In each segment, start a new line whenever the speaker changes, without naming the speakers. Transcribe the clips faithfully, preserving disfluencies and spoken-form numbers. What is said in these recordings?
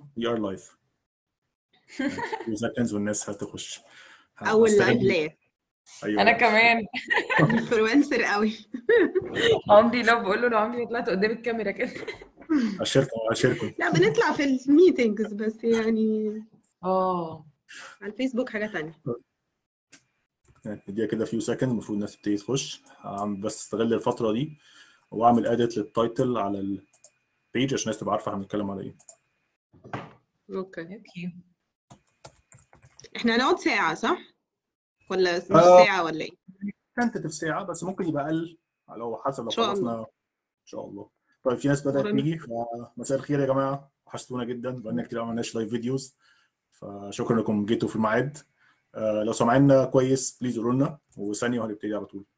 وي ار لايف سكندز والناس هتخش.
اول لايف
هستغل
ليه
ايوه
انا كمان
انفلونسر قوي.
عمري لو بقول له لو عمري طلعت قدام الكاميرا كده.
اشارككم اشارككم
لا بنطلع في الميتينجز بس يعني
اه
على الفيسبوك حاجه تانية.
اديها كده فيو سكند، المفروض الناس تبتدي تخش. هعمل بس استغل الفتره دي واعمل اديت للتايتل على البيج عشان الناس تبقى عارفه احنا بنتكلم على ايه.
اوكي
اوكي
احنا هنقعد ساعه صح ولا مش
آه
ساعه ولا ايه؟
كانت ساعه بس ممكن يبقى اقل لو حسب لو
ان شاء الله.
خلصنا ان شاء الله. طيب في ناس بدات
ورانا.
تيجي، فمساء الخير يا جماعه، وحشتونا جدا، بقالنا كتير ما عملناش لايف فيديوز، فشكرا انكم جيتوا في الميعاد. آه لو سامعيننا كويس بليز قولوا لنا، وثانيه وهنبتدي على طول.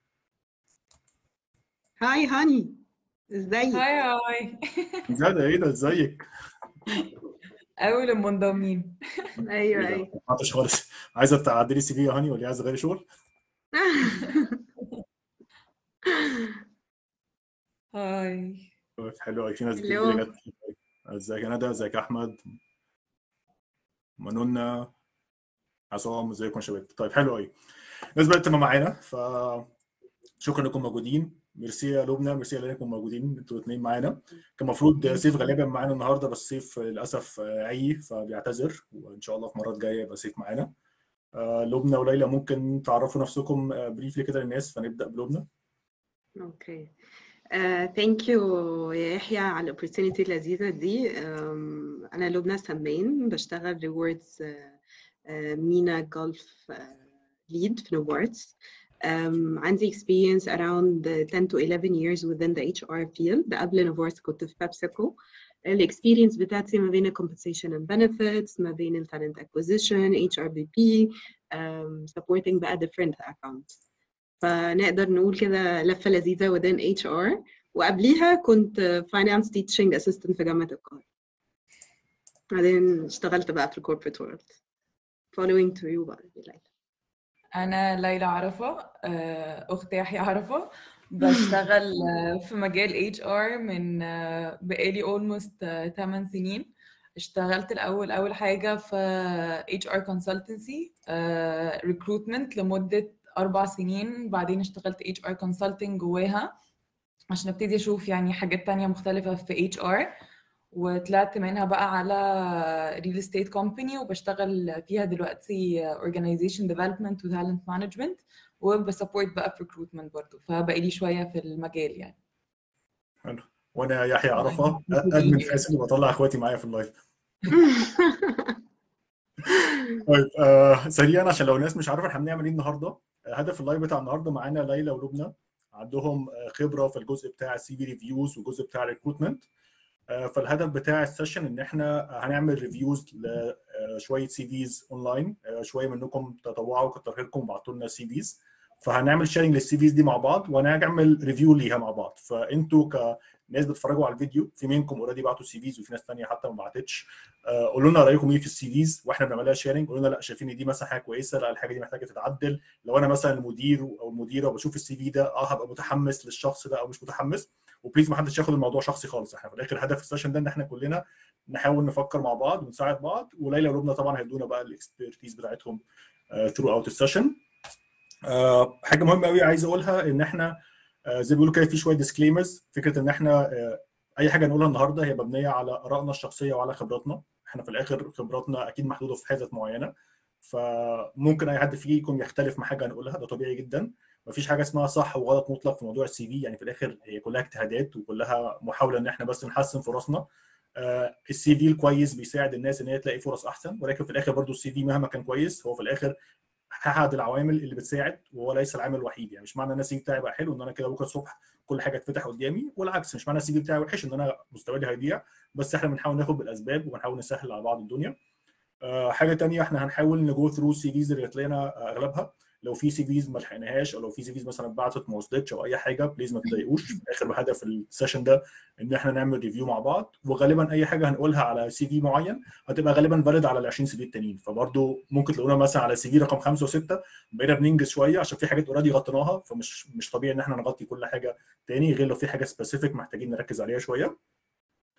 هاي هاني ازيك؟
هاي هاي
ده ده ايه ده، ازيك؟
اول المنضمين.
ايوه
ايه ده
ايوه
ما سمعتش خالص. عايزه تعدلي سي في يا هاني ولا عايزه غير شغل؟
هاي
طيب حلو قوي، في ناس جديده
الو
جت. ازيك يا ندى، ازيك يا احمد، منونا، عصام، ازيكم يا شباب؟ طيب حلو قوي، الناس بدات تبقى معانا، فشكرا انكم موجودين. ميرسي يا لبنى، ميرسي انكم موجودين انتوا الاثنين معانا. كان المفروض سيف غالبا معانا النهارده، بس سيف للاسف عي فبيعتذر، وان شاء الله في مرات جايه يبقى سيف معانا. آه، لبنى وليلى ممكن تعرفوا نفسكم بريفلي كده للناس، فنبدا بلبنى.
اوكي ثانك يو يا يحيى على الاوبورتونيتي اللذيذه دي. um, انا لبنى سمين، بشتغل ريوردز مينا جولف ليد في ريوردز. um, عندي experience around ten to eleven years within the H R field. قبل نوفورس كنت في بابسيكو. الاكسبيرينس بتاعتي ما بين compensation and benefits، ما بين talent acquisition، H R B P, um, supporting بقى different accounts. فنقدر نقول كده لفة لذيذة within H R. وقبليها كنت finance teaching assistant في جامعة القاهرة. بعدين اشتغلت بقى في الكوربريت وورلد. following to you بقى ليلى.
انا ليلى عرفة، اخت يحيى عرفة. بشتغل في مجال H R من بقالي almost ثماني سنين. اشتغلت الاول اول حاجه في H R consultancy recruitment لمده اربع سنين. بعدين اشتغلت H R consulting جواها عشان ابتدي اشوف يعني حاجات تانية مختلفه في H R. وطلعت منها بقى على real estate company وبشتغل فيها دلوقتي organization development و talent management، وبسبورت بقى في recruitment برضو، فبقى لي شويه في المجال يعني.
حلو. وانا يحيى عرفه، ادمن فاسد وبطلع اخواتي معايا في اللايف. طيب آه سريعا عشان لو الناس مش عارفه احنا بنعمل ايه النهارده. هدف اللايف بتاع النهارده معانا ليلى ولبنى، عندهم خبره في الجزء بتاع السي في ريفيوز والجزء بتاع الريكروتمنت. فالهدف بتاع السيشن ان احنا هنعمل ريفيوز لشويه سي فيز اونلاين. شويه منكم تطوعوا كتر خيركم وبعتوا لنا سي فيز، فهنعمل شيرنج للسي فيز دي مع بعض وهنعمل ريفيو ليها مع بعض. فانتوا كناس بتتفرجوا على الفيديو، في منكم اوريدي بعتوا سي فيز وفي ناس ثانيه حتى ما بعتتش. قولوا لنا رايكم ايه في السي فيز واحنا بنعملها شيرنج. قولوا لنا لا شايفين ان دي مثلا حاجه كويسه، لا الحاجه دي محتاجه تتعدل. لو انا مثلا المدير او المديره وبشوف السي في ده اه هبقى متحمس للشخص ده او مش متحمس. وبليز ما حدش ياخد الموضوع شخصي خالص، احنا في الاخر هدف السيشن ده ان احنا كلنا نحاول نفكر مع بعض ونساعد بعض. وليلى ولبنى طبعا هيدونا بقى الاكسبيرتيز بتاعتهم ثرو اوت السيشن. حاجه مهمه قوي عايز اقولها ان احنا uh, زي ما بيقولوا كده في شويه ديسكليمرز. فكره ان احنا uh, اي حاجه نقولها النهارده هي مبنيه على ارائنا الشخصيه وعلى خبراتنا. احنا في الاخر خبراتنا اكيد محدوده في حتت معينه، فممكن اي حد فيكم يختلف مع حاجه هنقولها، ده طبيعي جدا. مفيش حاجه اسمها صح وغلط مطلق في موضوع السي في، يعني في الاخر هي كلها اجتهادات وكلها محاوله ان احنا بس نحسن فرصنا. آه السي في الكويس بيساعد الناس ان هي تلاقي فرص احسن، ولكن في الاخر برضو السي في مهما كان كويس هو في الاخر احد العوامل اللي بتساعد وهو ليس العامل الوحيد. يعني مش معنى ان السي في بتاعي بقى حلو ان انا كده بكره الصبح كل حاجه تفتح قدامي، والعكس مش معنى السي في بتاعي وحش ان انا مستواي هيضيع. بس احنا بنحاول ناخد بالاسباب وبنحاول نسهل على بعض الدنيا. أه حاجه ثانيه، احنا هنحاول نجو ثرو السي فيز اللي جات لنا اغلبها. لو في سي فيز ما لحقناهاش او لو في سي فيز مثلا اتبعتت ما وصلتش او اي حاجه بليز ما تضايقوش. في الاخر بهدف السيشن ده ان احنا نعمل ريفيو مع بعض، وغالبا اي حاجه هنقولها على سي في معين هتبقى غالبا فاليد على ال عشرين سي في التانيين. فبرضه ممكن تلاقونا مثلا على سي في رقم خمسة وستة بقينا بننجز شويه عشان في حاجات اوريدي غطيناها، فمش مش طبيعي ان احنا نغطي كل حاجه تاني غير لو في حاجه سبيسيفيك محتاجين نركز عليها شويه.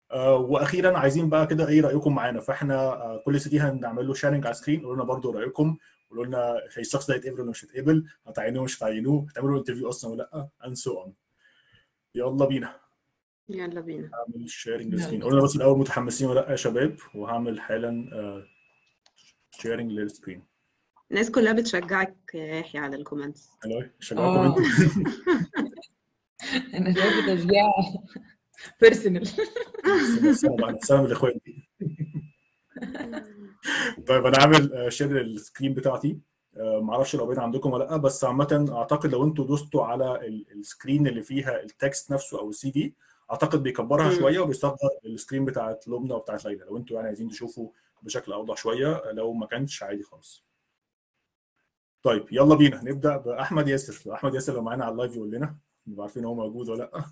آه، واخيرا عايزين بقى كده ايه رايكم معانا. فاحنا آه، كل سي دي هنعمل له شيرنج على السكرين. قولوا لنا برضو رايكم، قولوا لنا هي الشخص ده هيتقبل ولا مش هيتقبل، هتعينوه مش هتعينوه، هتعملوا انترفيو اصلا ولا لا، and so on. يلا بينا
يلا بينا.
اعمل شيرنج للسكرين.
يلا.
قولوا لنا بس الاول متحمسين ولا لا يا شباب، وهعمل حالا شيرنج للسكرين.
الناس كلها بتشجعك يا يحيى على الكومنتس.
حلو، شجعكم
اه
انتوا.
انا شايفه تشجيع بيرسونال.
نفسنا بقى، نفسنا من الاخوات دي. طيب انا عامل شير للسكرين بتاعتي. آه، معرفش لو بقيت عندكم ولا لا، بس عامه اعتقد لو انتوا دوستوا على ال- السكرين اللي فيها التكست نفسه او السي في، اعتقد بيكبرها
مم.
شويه وبيصغر السكرين بتاعت لبنى وبتاعت ليلى. لو انتوا يعني عايزين تشوفوا بشكل اوضح شويه، لو ما كانش عادي خالص. طيب يلا بينا نبدا باحمد ياسر. احمد ياسر لو معانا على اللايف يقول لنا، نبقى عارفين هو موجود ولا لا.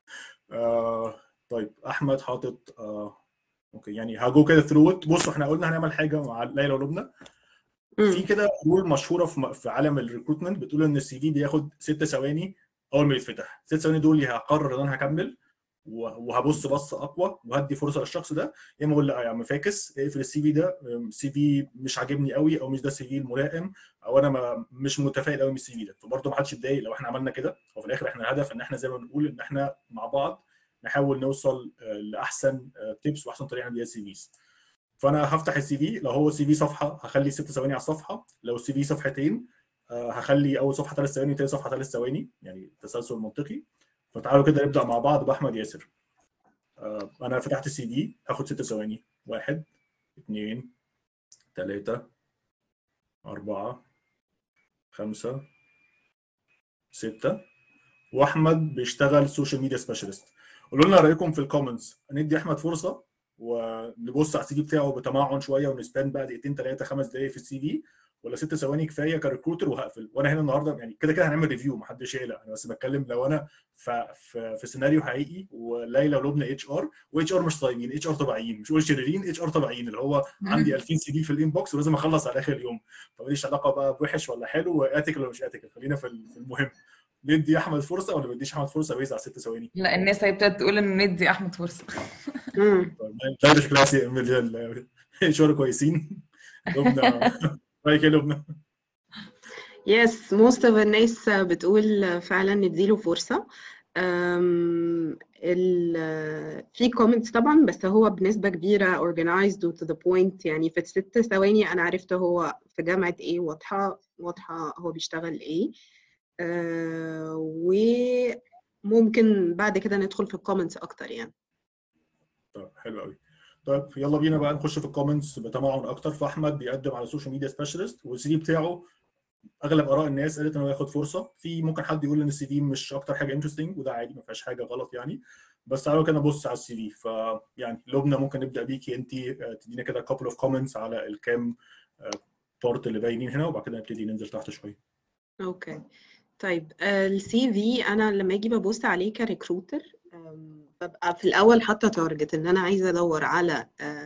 آه طيب احمد حاطط آه اوكي، يعني هاجو كده ثرو. بصوا احنا قلنا هنعمل حاجه مع ليلى ولبنى. في
مم.
كده رول مشهوره في في عالم الريكروتمنت بتقول ان السي في بياخد ست ثواني اول ما يتفتح. ست ثواني دول يا هقرر ان انا هكمل وهبص بصه اقوى وهدي فرصه للشخص ده، يا اما اقول لا يا عم فاكس اقفل السي في ده، سي في مش عاجبني قوي، او مش ده السي في الملائم، او انا ما مش متفائل قوي من السي في ده. فبرضه ما حدش يتضايق لو احنا عملنا كده. وفي الاخر احنا الهدف ان احنا زي ما بنقول ان احنا مع بعض نحاول نوصل لاحسن تيبس واحسن طريقه نبيع السي فيز. فانا هفتح السي في، لو هو سي في صفحه هخلي ست ثواني على الصفحه، لو السي في صفحتين هخلي اول صفحه ثلاث ثواني وثاني صفحه ثلاث ثواني، يعني تسلسل منطقي. فتعالوا كده نبدا مع بعض باحمد ياسر. انا فتحت السي في، هاخد ست ثواني. واحد، اثنين، ثلاثة، أربعة، خمسة، ستة. واحمد بيشتغل سوشيال ميديا سبيشالست. قولوا لنا رايكم في الكومنتس. ندي احمد فرصه ونبص على السي في بتاعه بتمعن شويه ونسبان بقى دقيقتين ثلاثه خمس دقائق في السي في، ولا ست ثواني كفايه كريكروتر وهقفل. وانا هنا النهارده يعني كده كده هنعمل ريفيو، محدش يقلق، انا بس بتكلم لو انا في في, في سيناريو حقيقي وليلى ولبنى اتش ار، واتش ار مش طيبين، اتش ار طبيعيين، مش قول شريرين، اتش ار طبيعيين، اللي هو عندي ألفين سي في في الانبوكس ولازم اخلص على اخر اليوم. فماليش علاقه بقى بوحش ولا حلو واتيكال ولا مش اتيكال، خلينا في المهم. ندي احمد فرصه ولا ما نديش احمد فرصه بيز على ست ثواني؟
لا الناس هي ابتدت تقول ان ندي احمد فرصه.
مم.
طيب ده شكلها سي شغل كويسين. لبنى رايك ايه لبنى؟
Yes, most of الناس بتقول فعلا نديله فرصة. أم، ال في comments طبعا، بس هو بنسبة كبيرة organized to the point. يعني في الست ثواني أنا عرفت هو في جامعة إيه، واضحة واضحة هو بيشتغل إيه. أه، وممكن بعد كده ندخل في الكومنتس أكتر يعني.
طيب حلو قوي. طيب يلا بينا بقى نخش في الكومنتس بتمعن اكتر. فاحمد بيقدم على السوشيال ميديا سبيشالست، والسي في بتاعه اغلب اراء الناس قالت انه ياخد فرصه. في ممكن حد يقول ان السي في مش اكتر حاجه انترستنج، وده عادي ما فيهاش حاجه غلط يعني. بس تعالوا كده نبص على السي في. فيعني لبنى ممكن نبدا بيكي انت، تدينا كده كابل اوف كومنتس على الكام بارت اللي باينين هنا، وبعد كده نبتدي ننزل تحت شويه.
اوكي طيب، السي في انا لما اجي ببص عليه كريكروتر ببقى في الاول حاطه تارجت ان انا عايزه ادور على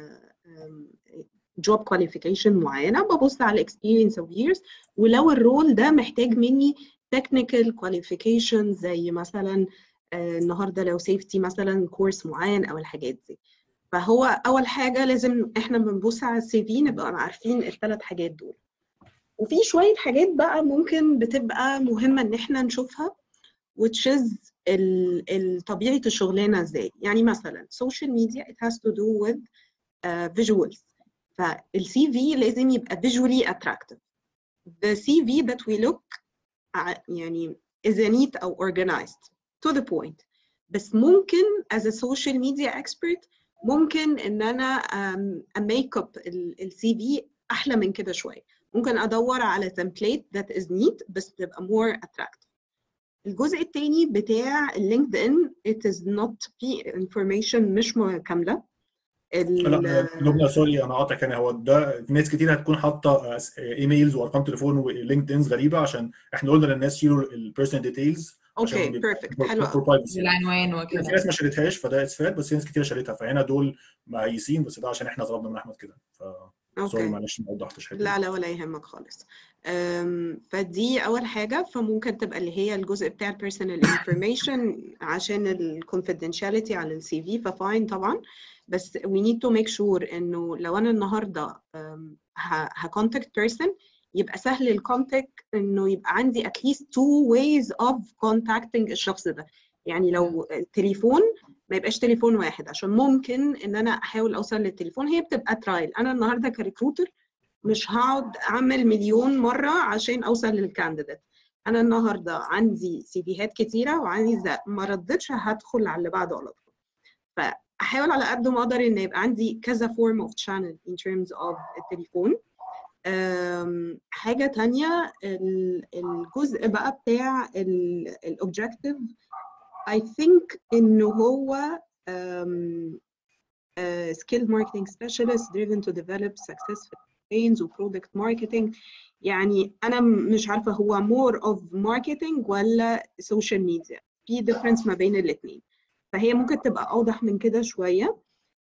جوب كواليفيكيشن معينه، ببص على الاكسبيرينس اوف ييرز، ولو الرول ده محتاج مني تكنيكال كواليفيكيشن زي مثلا آه، النهارده لو سيفتي مثلا كورس معين او الحاجات دي. فهو اول حاجه لازم احنا بنبص على السي في نبقى عارفين الثلاث حاجات دول. وفي شوية حاجات بقى ممكن بتبقى مهمة إن إحنا نشوفها which is ال طبيعة الشغلانة إزاي. يعني مثلا social media it has to do with uh, visuals. فالسي في لازم يبقى visually attractive. The سي في that we look يعني is neat أو organized to the point. بس ممكن as a social media expert ممكن إن أنا um, make up السي في أحلى من كده شوية. ممكن ادور على template that is neat بس تبقى more attractive. الجزء الثاني بتاع اللينكد ان it is not في information مش كامله.
لا لبنى سوري انا قاطعك. انا هو ده ناس كتير هتكون حاطه ايميلز وارقام تليفون ولينكد انز غريبه، عشان احنا قلنا للناس شيلوا البيرسونال ديتيلز
اوكي بيرفكت حلو قوي.
والعنوان وكده.
في ناس ما شالتهاش فده اسفاد، بس في ناس كتير شالتها، فهنا دول مهيسين، بس ده عشان احنا طلبنا من احمد كده. ف سوري معلش ما وضحتش حاجه.
لا لا ولا يهمك خالص. فدي اول حاجه، فممكن تبقى اللي هي الجزء بتاع البيرسونال انفورميشن عشان الكونفيدنشاليتي على السي في، ففاين طبعا. بس we need to make sure انه لو انا النهارده هكونتاكت بيرسون يبقى سهل الكونتاكت، انه يبقى عندي at least two ways of contacting الشخص ده. يعني لو تليفون ما يبقاش تليفون واحد، عشان ممكن ان انا احاول اوصل للتليفون، هي بتبقى ترايل. انا النهارده كريكروتر مش هقعد اعمل مليون مره عشان اوصل للكانديديت. انا النهارده عندي سيفيهات كتيره وعايزه ما ردتش هدخل على اللي بعده على طول. فاحاول على قد ما اقدر ان يبقى عندي كذا form of channel in terms of التليفون. حاجه تانية الجزء بقى بتاع الاوبجكتيف، I think انه هو um, uh, skilled marketing specialist driven to develop successful campaigns و product marketing. يعني أنا مش عارفة هو more of marketing ولا social media، في difference ما بين الاثنين، فهي ممكن تبقى أوضح من كده شوية.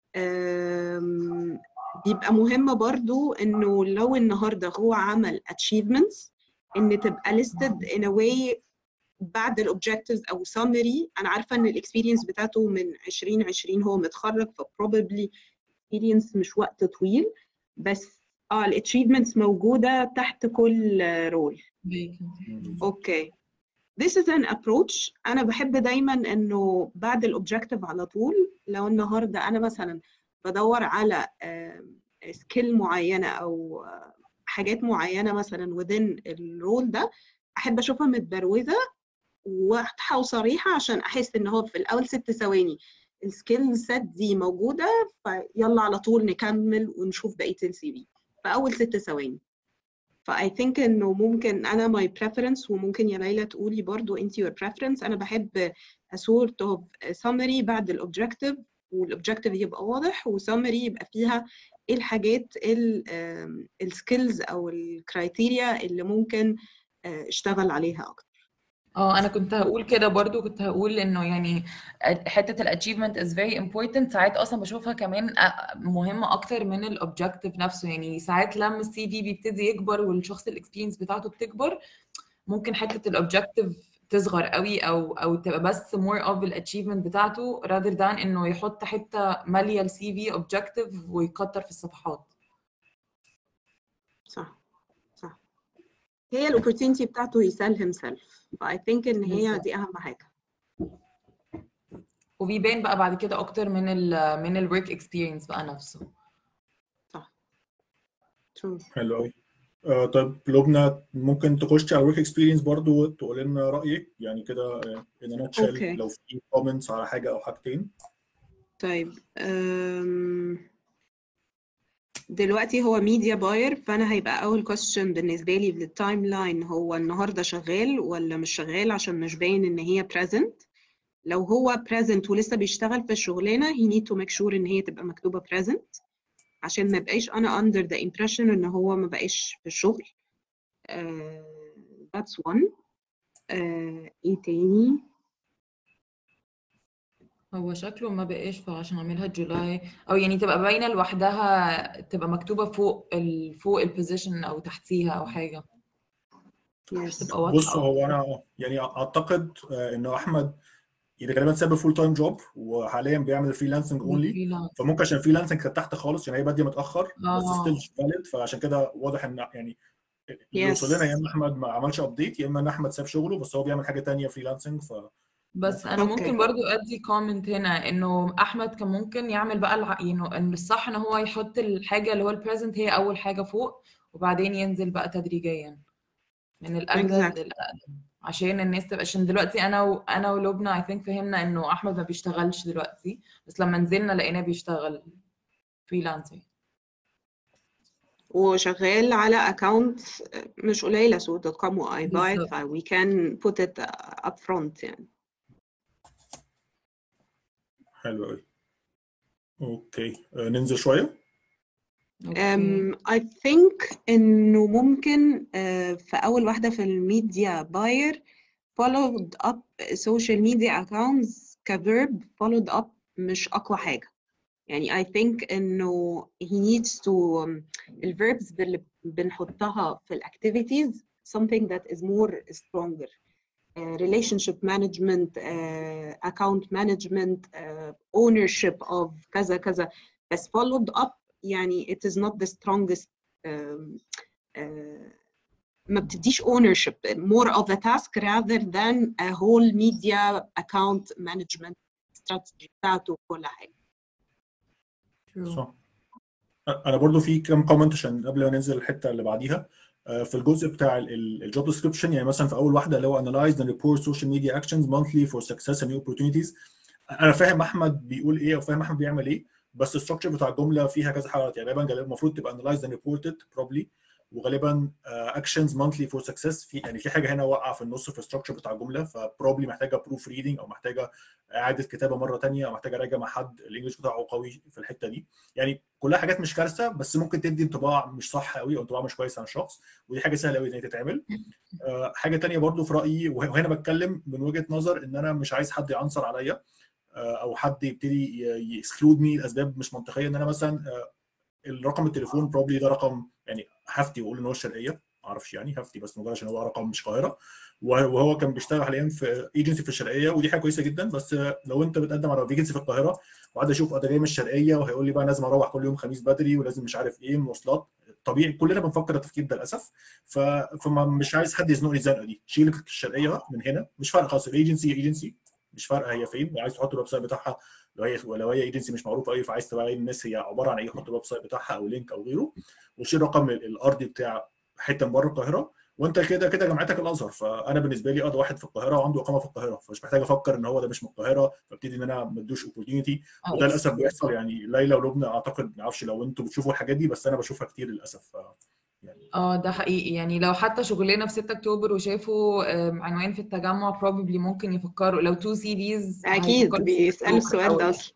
بيبقى مهمة برضو إنه لو النهاردة هو عمل achievements إن تبقى listed in a way بعد الاوبجكتيفز او سامري. انا عارفه ان الاكسبيرينس بتاعته من عشرين عشرين هو متخرج، فبروبابلي اكسبيرينس مش وقت طويل، بس اه الاتشيفمنتس موجوده تحت كل رول. اوكي this is an approach. انا بحب دايما انه بعد الاوبجكتيف على طول، لو النهارده انا مثلا بدور على سكيل معينه او حاجات معينه مثلا within الرول ده، احب اشوفها متبروزه واضحه وصريحه، عشان احس ان هو في الاول ست ثواني السكيل سيت دي موجوده، فيلا على طول نكمل ونشوف بقيه السي في في اول ست ثواني. فاي ثينك انه ممكن انا ماي بريفرنس، وممكن يا ليلى تقولي برضو انت يور بريفرنس. انا بحب سورت اوف سمري بعد الاوبجكتيف، والاوبجكتيف يبقى واضح، وسمري يبقى فيها ايه الحاجات السكيلز او الكرايتيريا اللي ممكن اشتغل عليها اكتر.
اه انا كنت هقول كده برضو، كنت هقول انه يعني حته الاتشيفمنت از فيري امبورتنت. ساعات اصلا بشوفها كمان مهمه اكتر من الاوبجكتيف نفسه. يعني ساعات لما السي في بيبتدي يكبر والشخص الاكسبيرينس بتاعته بتكبر، ممكن حته الاوبجكتيف تصغر قوي، او او تبقى بس مور اوف الاتشيفمنت بتاعته rather than انه يحط حته ماليه السي في اوبجكتيف ويكتر في الصفحات.
صح صح، هي الاوبورتيونيتي بتاعته يسال هيم سيلف. فاي ثينك ان هي دي اهم حاجه،
وبيبان بقى بعد كده اكتر من ال من الورك اكسبيرينس بقى نفسه.
صح ترو.
حلو قوي. آه طيب لبنى، ممكن تخش على الورك اكسبيرينس برضو تقول لنا رايك يعني كده ان انا تشيل لو في كومنتس على حاجه او حاجتين.
طيب أم... دلوقتي هو ميديا باير، فانا هيبقى اول كويستشن بالنسبه لي للتايم لاين هو النهارده شغال ولا مش شغال، عشان مش باين ان هي present. لو هو present ولسه بيشتغل في الشغلانه he need to make sure ان هي تبقى مكتوبه present، عشان ما بقاش انا under the impression ان هو ما بقاش في الشغل. uh, that's one. uh, ايه تاني؟
هو شكله ما بقاش، فعشان اعملها جولاي او يعني تبقى باينه لوحدها، تبقى مكتوبه فوق ال فوق البوزيشن او تحتيها او حاجه.
yes.
تبقى واضحه.
بص هو انا يعني اعتقد انه احمد يعني غالبا ساب فول تايم جوب وحاليا بيعمل فريلانسنج اونلي، فممكن عشان فريلانسنج كانت تحت خالص عشان هي باديه متاخر بس ستيل فاليد، فعشان كده واضح ان يعني اللي
yes.
وصل لنا يا اما احمد ما عملش ابديت، يا اما ان احمد ساب شغله بس هو بيعمل حاجه ثانيه فريلانسنج. ف
بس انا
أوكي.
ممكن برضو ادي كومنت هنا انه احمد كان ممكن يعمل بقى الع... انه ان الصح ان هو يحط الحاجه اللي هو البريزنت هي اول حاجه فوق، وبعدين ينزل بقى تدريجيا من الاجدد
exactly.
للاقدم، عشان الناس تبقى. عشان دلوقتي انا وانا ولبنى اي ثينك فهمنا انه احمد ما بيشتغلش دلوقتي، بس لما نزلنا لقيناه بيشتغل فريلانسر
وشغال على اكونت مش قليله سوق دوت كوم واي باي، ف we can put it up front يعني.
حلو قوي. اوكي ننزل شويه.
um, I think انه ممكن uh, في اول واحده في الميديا باير followed up social media accounts كverb followed up مش اقوى حاجه. يعني I think انه he needs to um, الverbs اللي بنحطها في الاكتيفيتيز something that is more stronger. relationship management, uh, account management, uh, ownership of كذا كذا، بس followed up يعني it is not the strongest um, uh, ما بتديش ownership, more of a task rather than a whole media account management strategy بتاعته كل حاجة.
صح. انا برضو في كام كومنت عشان قبل ما ننزل الحته اللي بعديها في الجزء بتاع الجوب ديسكربشن. يعني مثلا في اول واحده اللي هو analyze and report social media actions monthly for success and new opportunities. انا فاهم احمد بيقول ايه او فاهم احمد بيعمل ايه، بس الستراكشر بتاع الجمله فيها كذا حاجه. يعني غالبا المفروض تبقى analyzed and reported probably، وغالبا actions monthly for success. في يعني في حاجه هنا واقعه في النص في الستراكشر بتاع الجمله، فبروبلي محتاجه بروف ريدنج او محتاجه اعاده كتابه مره ثانيه او محتاجه اراجع مع حد الانجليش بتاعه قوي في الحته دي. يعني كلها حاجات مش كارثه، بس ممكن تدي انطباع مش صح قوي او انطباع مش كويس عن الشخص، ودي حاجه سهله قوي ان هي تتعمل. أه حاجه ثانيه برضو في رايي، وهنا بتكلم من وجهه نظر ان انا مش عايز حد يعنصر عليا او حد يبتدي يكسكلود مي لاسباب مش منطقيه. ان انا مثلا الرقم التليفون بروبلي ده رقم يعني هفتي واقول ان هو الشرقيه، ما اعرفش يعني هفتي بس مجرد عشان هو رقم مش قاهره، وهو كان بيشتغل حاليا في ايجنسي في الشرقيه، ودي حاجه كويسه جدا. بس لو انت بتقدم على فيكنسي في القاهره وقعد اشوف ده جاي من الشرقيه وهيقول لي بقى لازم اروح كل يوم خميس بدري ولازم مش عارف ايه مواصلات، طبيعي كلنا بنفكر التفكير ده للاسف. فمش عايز حد يزنقني الزنقه دي. شيل الشرقيه من هنا، مش فارقه خالص، الايجنسي ايجنسي مش فارقه هي فين. عايز تحط الويب سايت بتاعها لو هي لو هي ايجنسي مش معروفه قوي، فعايز تبين الناس هي عباره عن ايه، حط الويب سايت بتاعها او لينك او غيره، وشيل رقم الارضي بتاع حته من بره القاهره. وانت كده كده جامعتك الازهر، فانا بالنسبه لي اه ده واحد في القاهره وعنده اقامه في القاهره، فمش محتاج افكر ان هو ده مش من القاهره فابتدي ان انا ما ادوش اوبورتيونيتي. وده للاسف بيحصل. يعني ليلى ولبنى اعتقد ما اعرفش لو انتوا بتشوفوا الحاجات دي، بس انا بشوفها كتير للاسف.
يعني اه ده حقيقي. يعني لو حتى شغلنا في ستة اكتوبر وشافوا عنوان في التجمع probably ممكن يفكروا لو تو سي فيز
اكيد بيسالوا السؤال ده اصلا.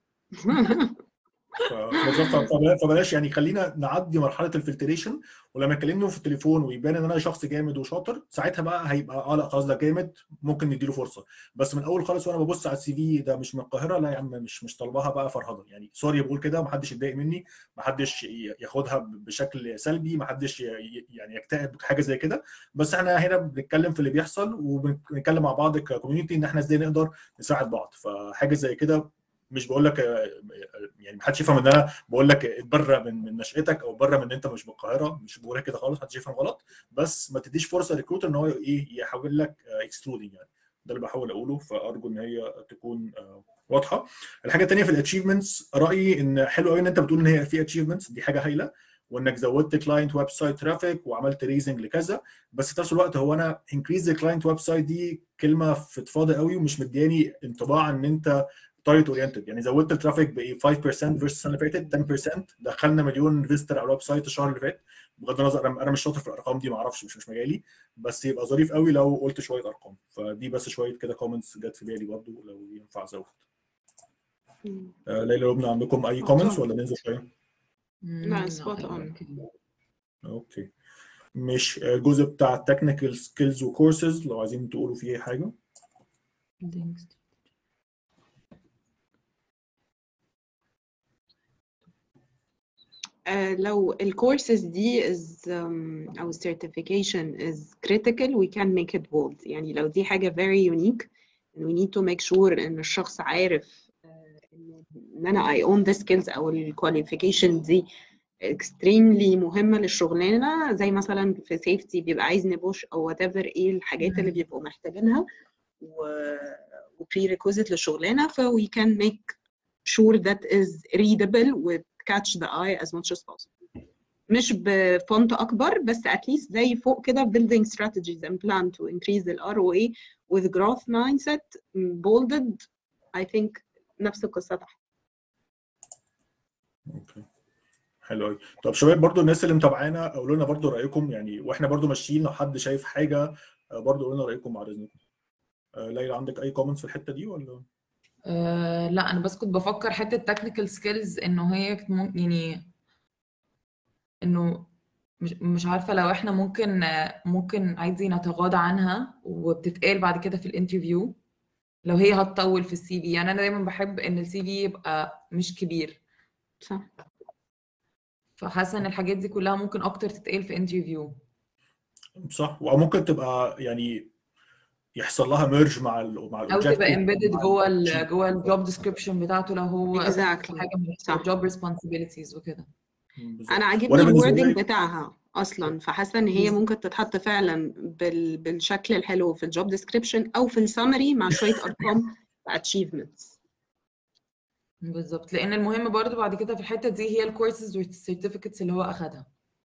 بالظبط. فبلاش يعني خلينا نعدي مرحله الفلتريشن، ولما يكلمني في التليفون ويبان ان انا شخص جامد وشاطر ساعتها بقى هيبقى اه لا خلاص ده جامد ممكن نديله فرصه. بس من اول خالص وانا ببص على السي في ده مش من القاهره، لا يا عم مش مش طالباها بقى فرهضه. يعني سوري بقول كده ومحدش يتضايق مني، محدش ياخدها بشكل سلبي، محدش يعني يكتئب حاجه زي كده. بس احنا هنا بنتكلم في اللي بيحصل وبنتكلم مع بعض ككوميونتي ان احنا ازاي نقدر نساعد بعض. فحاجه زي كده مش بقول لك يعني محدش يفهم ان انا بقول لك اتبرى من من نشأتك او اتبرى من ان انت مش من القاهره، مش بقول كده خالص، محدش يفهم غلط. بس ما تديش فرصه ريكروتر ان هو ايه يحاول لك اكسترودنج. يعني ده اللي بحاول اقوله، فارجو ان هي تكون واضحه. الحاجه الثانيه في الاتشيفمنتس، رايي ان حلو قوي ان انت بتقول ان هي في اتشيفمنتس، دي حاجه هايله، وانك زودت كلاينت ويب سايت ترافيك وعملت ريزنج لكذا. بس في نفس الوقت هو انا انكريز كلاينت ويب سايت دي كلمه فضفاضه قوي ومش مدياني انطباع ان انت تارجت اورينتد. يعني زودت الترافيك ب خمسة بالمية فيرس السنه اللي فاتت، عشرة بالمية، دخلنا مليون فيزيتور على الويب سايت الشهر اللي فات. بغض النظر انا مش شاطر في الارقام دي، ما اعرفش، مش مش مجالي، بس يبقى ظريف قوي لو قلت شويه ارقام. فدي بس شويه كده كومنتس جت في بالي برضو لو ينفع ازود. آه ليلى ولبنى عندكم اي كومنتس ولا ننزل شويه؟
لا سبوت اون.
اوكي مش الجزء بتاع التكنيكال سكيلز وكورسز لو عايزين تقولوا فيه حاجه.
Uh, لو الكورسز دي is um, أو certification is critical we can make it bold. يعني لو دي حاجة very unique and we need to make sure إن الشخص عارف uh, إن أنا I own the skills أو ال qualification دي extremely مهمة للشغلانة، زي مثلا في safety بيبقى عايز نبوش أو whatever إيه الحاجات اللي بيبقوا محتاجينها و, و prerequisite للشغلانة، ف we can make sure that is readable with catch the eye as much as possible. مش بفونت اكبر بس at least زي فوق كده building strategies and plan to increase the R O A with growth mindset bolded. I think نفس القصه تحت.
اوكي حلو قوي. طب شباب برضو الناس اللي متابعانا قولوا لنا برضو رايكم، يعني واحنا برضو ماشيين لو حد شايف حاجه برضو قولوا لنا رايكم بعد اذنكم. ليلى عندك اي كومنتس في الحته دي ولا؟
أه لا انا بس كنت بفكر حته تكنيكال سكيلز انه هي يعني انه مش مش عارفه لو احنا ممكن ممكن عادي نتغاضى عنها وبتتقال بعد كده في الانترفيو لو هي هتطول في السي في. يعني انا دايما بحب ان السي في يبقى مش كبير،
صح،
فحاسه ان الحاجات دي كلها ممكن اكتر تتقال في انترفيو.
صح، وممكن تبقى يعني يحصل لها ميرج مع ال مع
او
الاوبجكتيف
تبقى امبيدد
مع
جوه
ال
ال جوه الجوب ديسكريبشن بتاعته لو هو في
exactly
حاجه من
صح.
الجوب ريسبونسبيلتيز وكده.
بالظبط.
انا عاجبني
وانا بالنسبه
الوردنج
لي
بتاعها اصلا، فحاسه ان هي ممكن تتحط فعلا بال... بالشكل الحلو في الجوب ديسكريبشن او في السامري مع شويه ارقام اتشيفمنتس.
بالظبط، لان المهم برضو بعد كده في الحته دي هي الكورسز والسيرتيفيكتس اللي هو اخدها.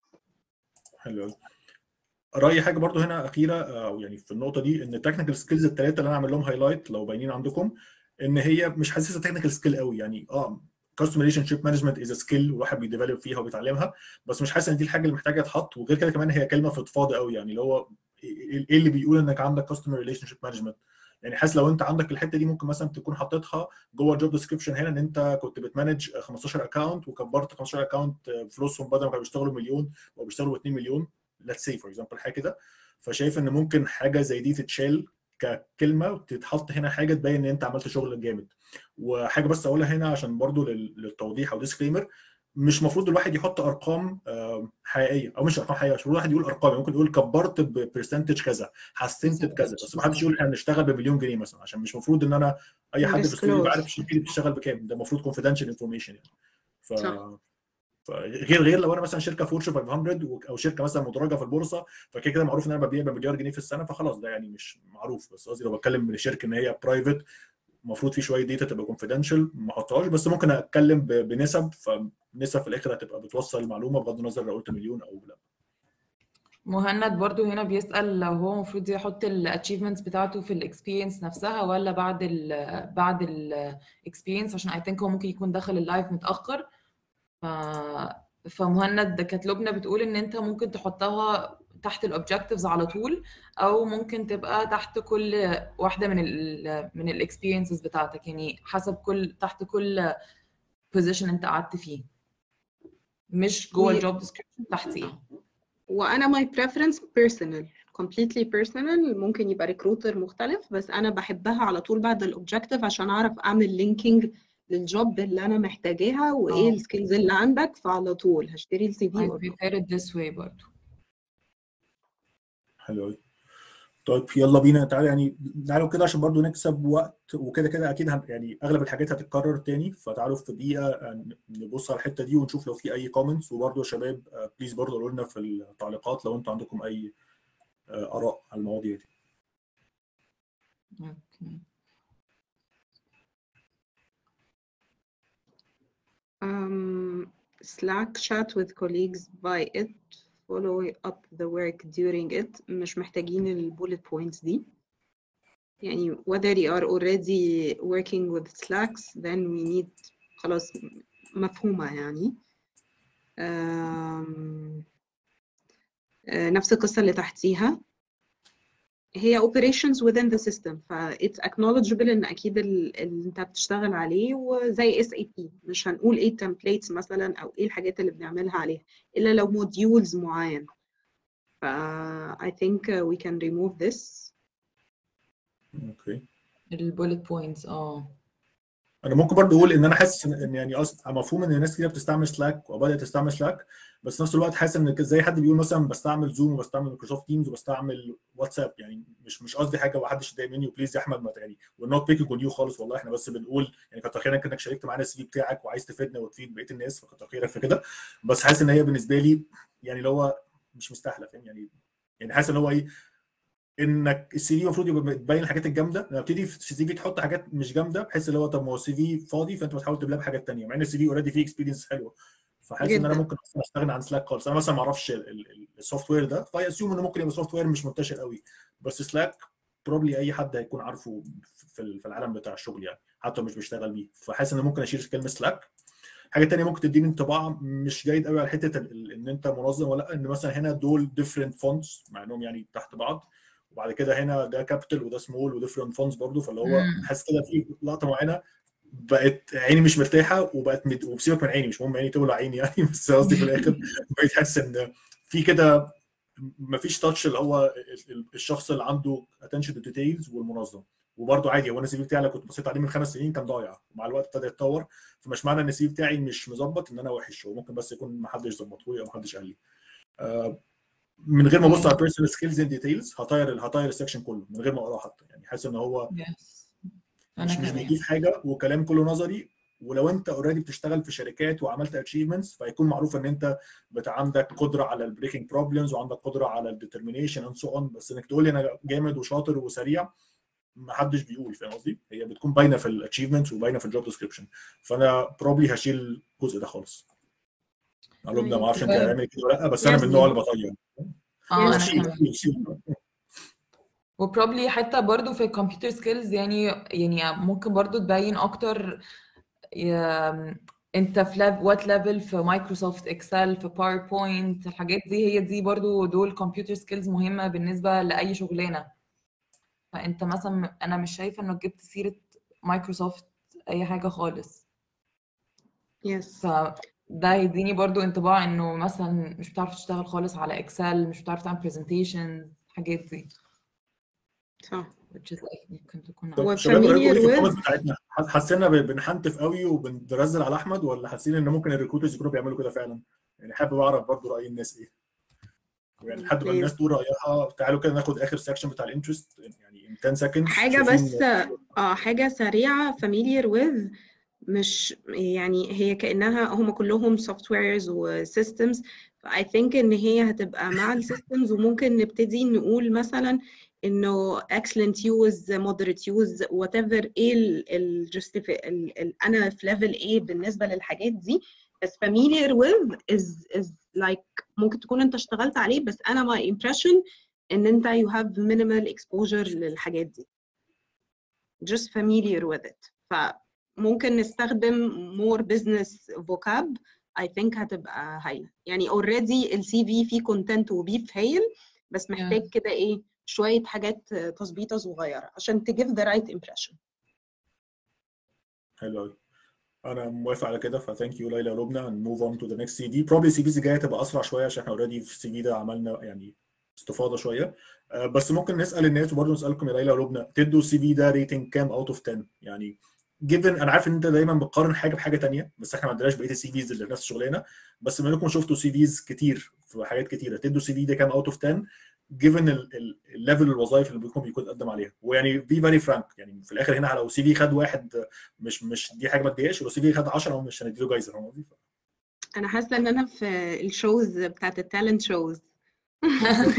حلو قوي. رايي حاجه برضو هنا اخيره، او يعني في النقطه دي، ان التكنيكال سكيلز الثلاثه اللي انا عامل لهم هايلايت لو باينين عندكم، ان هي مش حاسسها تكنيكال سكيل قوي. يعني اه كاستمر ريليشن شيب مانجمنت از سكيل والواحد بيديفلوب فيها وبيتعلمها، بس مش حاسس ان دي الحاجه اللي محتاجه تتحط. وغير كده كمان هي كلمه فضفاضه قوي، يعني اللي هو ايه اللي بيقول انك عندك كاستمر ريليشن شيب مانجمنت؟ يعني حاسس لو انت عندك الحته دي ممكن مثلا تكون حاططها جوه الجوب ديسكربشن هنا، ان انت كنت بتمانج خمستاشر اكونت وكبرت خمستاشر اكونت فلوسهم بدل ما كانوا بيشتغلوا مليون او بيشتغلوا اتنين مليون، ليتس سي فور اكزامبل حاجه كده. فشايف ان ممكن حاجه زي دي تتشال ككلمه وتتحط هنا حاجه تبين ان انت عملت شغل جامد. وحاجه بس اقولها هنا عشان برضو للتوضيح او ديسكليمر، مش المفروض الواحد يحط ارقام حقيقيه، او مش ارقام حقيقيه، مش الواحد يقول ارقام. ممكن يقول كبرت ببرسنتج كذا، حسنت بكذا، بس ما حدش يقول احنا بنشتغل بمليون جنيه مثلا، عشان مش المفروض ان انا اي حد في الاستوديو يبقى عارف الشركه دي بتشتغل بكام. ده المفروض كونفيدنشال انفورميشن يعني. ف غير غير لو انا مثلا شركه فورتشن خمسمية او شركه مثلا مدرجه في البورصه، فكده كده معروف ان انا ببيع بمليار جنيه في السنه، فخلاص ده يعني مش معروف. بس قصدي لو بتكلم من شركه ان هي برايفت، المفروض في شويه ديتا تبقى كونفيدنشال ما احطهاش، بس ممكن اتكلم بنسب، فالنسب في الاخر هتبقى بتوصل المعلومه بغض النظر لو قلت مليون او لا.
مهند برضو هنا بيسأل لو هو المفروض يحط الاتشيفمنتس بتاعته في الاكسبيرينس نفسها ولا بعد ال بعد الاكسبيرينس، عشان اي ثينك هو ممكن يكون دخل اللايف متأخر. ف فمهند كانت لبنى بتقول ان انت ممكن تحطها تحت الاوبجكتيفز على طول، او ممكن تبقى تحت كل واحده من ال من الاكسبيرينسز بتاعتك، يعني حسب كل تحت كل بوزيشن انت قعدت فيه، مش جوه الجوب ديسكريبشن تحتيها.
وانا ماي بريفرنس بيرسونال completely personal، ممكن يبقى ريكروتر مختلف، بس انا بحبها على طول بعد الاوبجكتيف عشان اعرف اعمل لينكينج للجوب اللي انا محتاجاها وايه السكيلز اللي عندك، فعلى طول هشتري السي في.
I prefer it this way برضو.
حلو قوي. طيب يلا بينا، تعالى يعني تعالوا كده عشان برضو نكسب وقت، وكده كده اكيد هن يعني اغلب الحاجات هتتكرر تاني، فتعالوا في دقيقه نبص على الحته دي ونشوف لو في اي كومنتس. وبرضو يا شباب بليز برضو قولوا لنا في التعليقات لو انتوا عندكم اي اراء على المواضيع دي.
اوكي.
Um, Slack chat with colleagues by it, follow up the work during it. مش محتاجين ال bullet points دي. يعني whether you are already working with Slacks then we need خلاص مفهومة يعني. um, نفس القصة اللي تحتيها هي operations within the system، ف it's acknowledgeable ان اكيد اللي انت بتشتغل عليه، وزي إس إيه بي مش هنقول ايه templates مثلا او ايه الحاجات اللي بنعملها عليها الا لو modules معين. ف I think we can remove this.
اوكي.
البولت بوينتس اه
انا ممكن برضه اقول ان انا حاسس ان يعني اصلا مفهوم ان الناس كتير بتستعمل سلاك وبدات تستعمل سلاك، بس في نفس الوقت حاسس ان زي حد بيقول مثلا بستعمل زوم وبستعمل مايكروسوفت تيمز وبستعمل واتساب. يعني مش مش قصدي حاجه ومحدش يتضايق مني، وبليز يا احمد ما يعني والنوت بيكينج اون يو خالص والله، احنا بس بنقول يعني كتر خيرك انك شاركت معانا السي في بتاعك وعايز تفيدنا وتفيد بقيه الناس، فكتر خيرك في كده. بس حاسس ان هي بالنسبه لي يعني اللي هو مش مستاهله، فاهم يعني؟ يعني حاسس ان هو ايه، انك السي في المفروض يبقى تبين الحاجات الجامده. لما بتيجي في السي في تحط حاجات مش جامده، بحيث اللي هو طب ما هو السي في فاضي فانت بتحاول تملاه بحاجات ثانيه، مع ان السي في اوريدي فيه اكسبيرينس حلوه. فحاسس ان انا
جدا.
ممكن اصلا استغنى عن سلاك خالص. انا مثلا ما اعرفش السوفت وير ده، فايسيوم انه ممكن يبقى سوفت وير مش منتشر قوي، بس سلاك بروبلي اي حد هيكون عارفه في في العالم بتاع الشغل يعني، حتى مش بيشتغل بيه. فحاسس ان ممكن اشيل كلمه سلاك. حاجه ثانيه ممكن تديني انطباع مش جيد قوي على حته ان انت منظم ولا لا، ان مثلا هنا دول ديفرنت فونتس مع انهم يعني تحت بعض، وبعد كده هنا ده كابيتال وده سمول وديفرنت فونتس برضه، فاللي هو حاسس كده في لقطه معينه بقت عيني مش مرتاحه، وبقت مد... وبسيبك من عيني، مش مهم عيني تولع عيني يعني بس قصدي في الاخر بقيت حاسس ان في كده مفيش تاتش اللي هو الشخص اللي عنده اتنشن تو ديتيلز والمنظم. وبرده عادي، هو انا السي في بتاعي كنت بصيت عليه من خمس سنين كان ضايع، ومع الوقت ابتدى يتطور، فمش معنى ان السي في بتاعي مش مظبط ان انا وحش، هو ممكن بس يكون ما حدش ظبطه لي او ما حدش قال لي. آه من غير ما ابص على بيرسونال سكيلز ان ديتيلز هطير هطير السكشن كله من غير ما اقراه حتى. يعني حاسس ان هو
يس
مش
انا
مش
كمان.
بيضيف حاجه وكلام كله نظري. ولو انت اوريدي بتشتغل في شركات وعملت اتشيفمنتس فيكون معروف ان انت بتاع عندك قدره على البريكنج بروبلمز وعندك قدره على الديترمينيشن اند سو اون. بس انك تقول لي انا جامد وشاطر وسريع ما حدش بيقول. فاهم قصدي؟ هي بتكون باينه في الاتشيفمنتس وباينه في الجوب ديسكربشن. فانا بروبلي هشيل الجزء ده خالص. معلوم ده ما اعرفش انت
طيب
هتعمل كده ولا لا، بس انا من
Yes.
النوع اللي بطير.
اه انا
Yes.
شيل
كمان.
شيل شيل.
وبروبلي حتى برضو في الكمبيوتر سكيلز يعني يعني ممكن برضو تبين اكتر ي- انت في ليف وات ليفل في مايكروسوفت اكسل في باوربوينت. الحاجات دي هي دي برضو دول كمبيوتر سكيلز مهمة بالنسبة لأي شغلانة. فانت مثلا انا مش شايفة انك جبت سيرة مايكروسوفت اي حاجة خالص.
Yes.
فده هيديني برضو انطباع انه مثلا مش بتعرف تشتغل خالص على اكسل، مش بتعرف تعمل برزنتيشن، الحاجات دي
صح.
which is like ممكن تكون
طب
عارفة.
شباب رايكم ايه
وفاميليار
في
with
الكومنتس بتاعتنا؟ حاسين بنحنتف قوي وبنرزل على احمد ولا حاسين ان ممكن الريكروترز يكونوا بيعملوا كده فعلا؟ يعني حابب اعرف برضو راي الناس ايه. يعني لحد ما الناس
please.
تقول رايها تعالوا كده ناخد اخر سكشن بتاع الانترست يعني in ten seconds.
حاجة
شايفين
بس اه حاجة سريعة familiar with مش يعني هي كأنها هم كلهم softwares و systems. I think إن هي هتبقى مع ال systems وممكن نبتدي نقول مثلا إنه excellent use moderate use whatever إيه ال ال justify ال ال أنا في level إيه بالنسبة للحاجات دي. بس familiar with is is like ممكن تكون أنت اشتغلت عليه بس أنا my impression إن أنت you have minimal exposure للحاجات دي. just familiar with it. فممكن نستخدم more business vocab. I think هتبقى هايلة. يعني already ال سي في فيه content وبيف هايل بس محتاج
Yes.
كده ايه شوية حاجات تظبيطة صغيرة عشان to give the right impression.
حلو قوي. انا موافق على كده فثانك يو ليلى ولبنى. نموف اون تو ذا نكست سي في. بروبلي السي فيز الجايه تبقى اسرع شويه عشان احنا اوريدي في السي في ده عملنا يعني استفاضه شويه. أه بس ممكن نسال الناس وبرضه نسالكم يا ليلى ولبنى تدوا السي في ده ريتنج كام اوت اوف عشرة؟ يعني جيفن انا عارف ان انت دايما بتقارن حاجه بحاجه ثانيه بس احنا ما عندناش بقيه السي فيز اللي نفس الشغلانه. بس بما انكم شفتوا سي فيز كتير في حاجات كتيره تدوا السي في ده كام اوت اوف عشرة جيفن الليفل الوظائف اللي بيكون بيكون قدم عليها. ويعني في فيري فرانك يعني في الاخر هنا لو سي في خد واحد مش مش دي حاجه ما تضايقش. ولو سي في خد عشرة مش هنديله جايزه. فاهم قصدي؟
أنا حاسة إن أنا في الشوز بتاعت التالنت شوز.
بالظبط.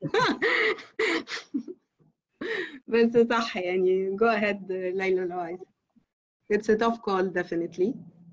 بس صح يعني go ahead ليلى لو عايزة. It's a tough call definitely.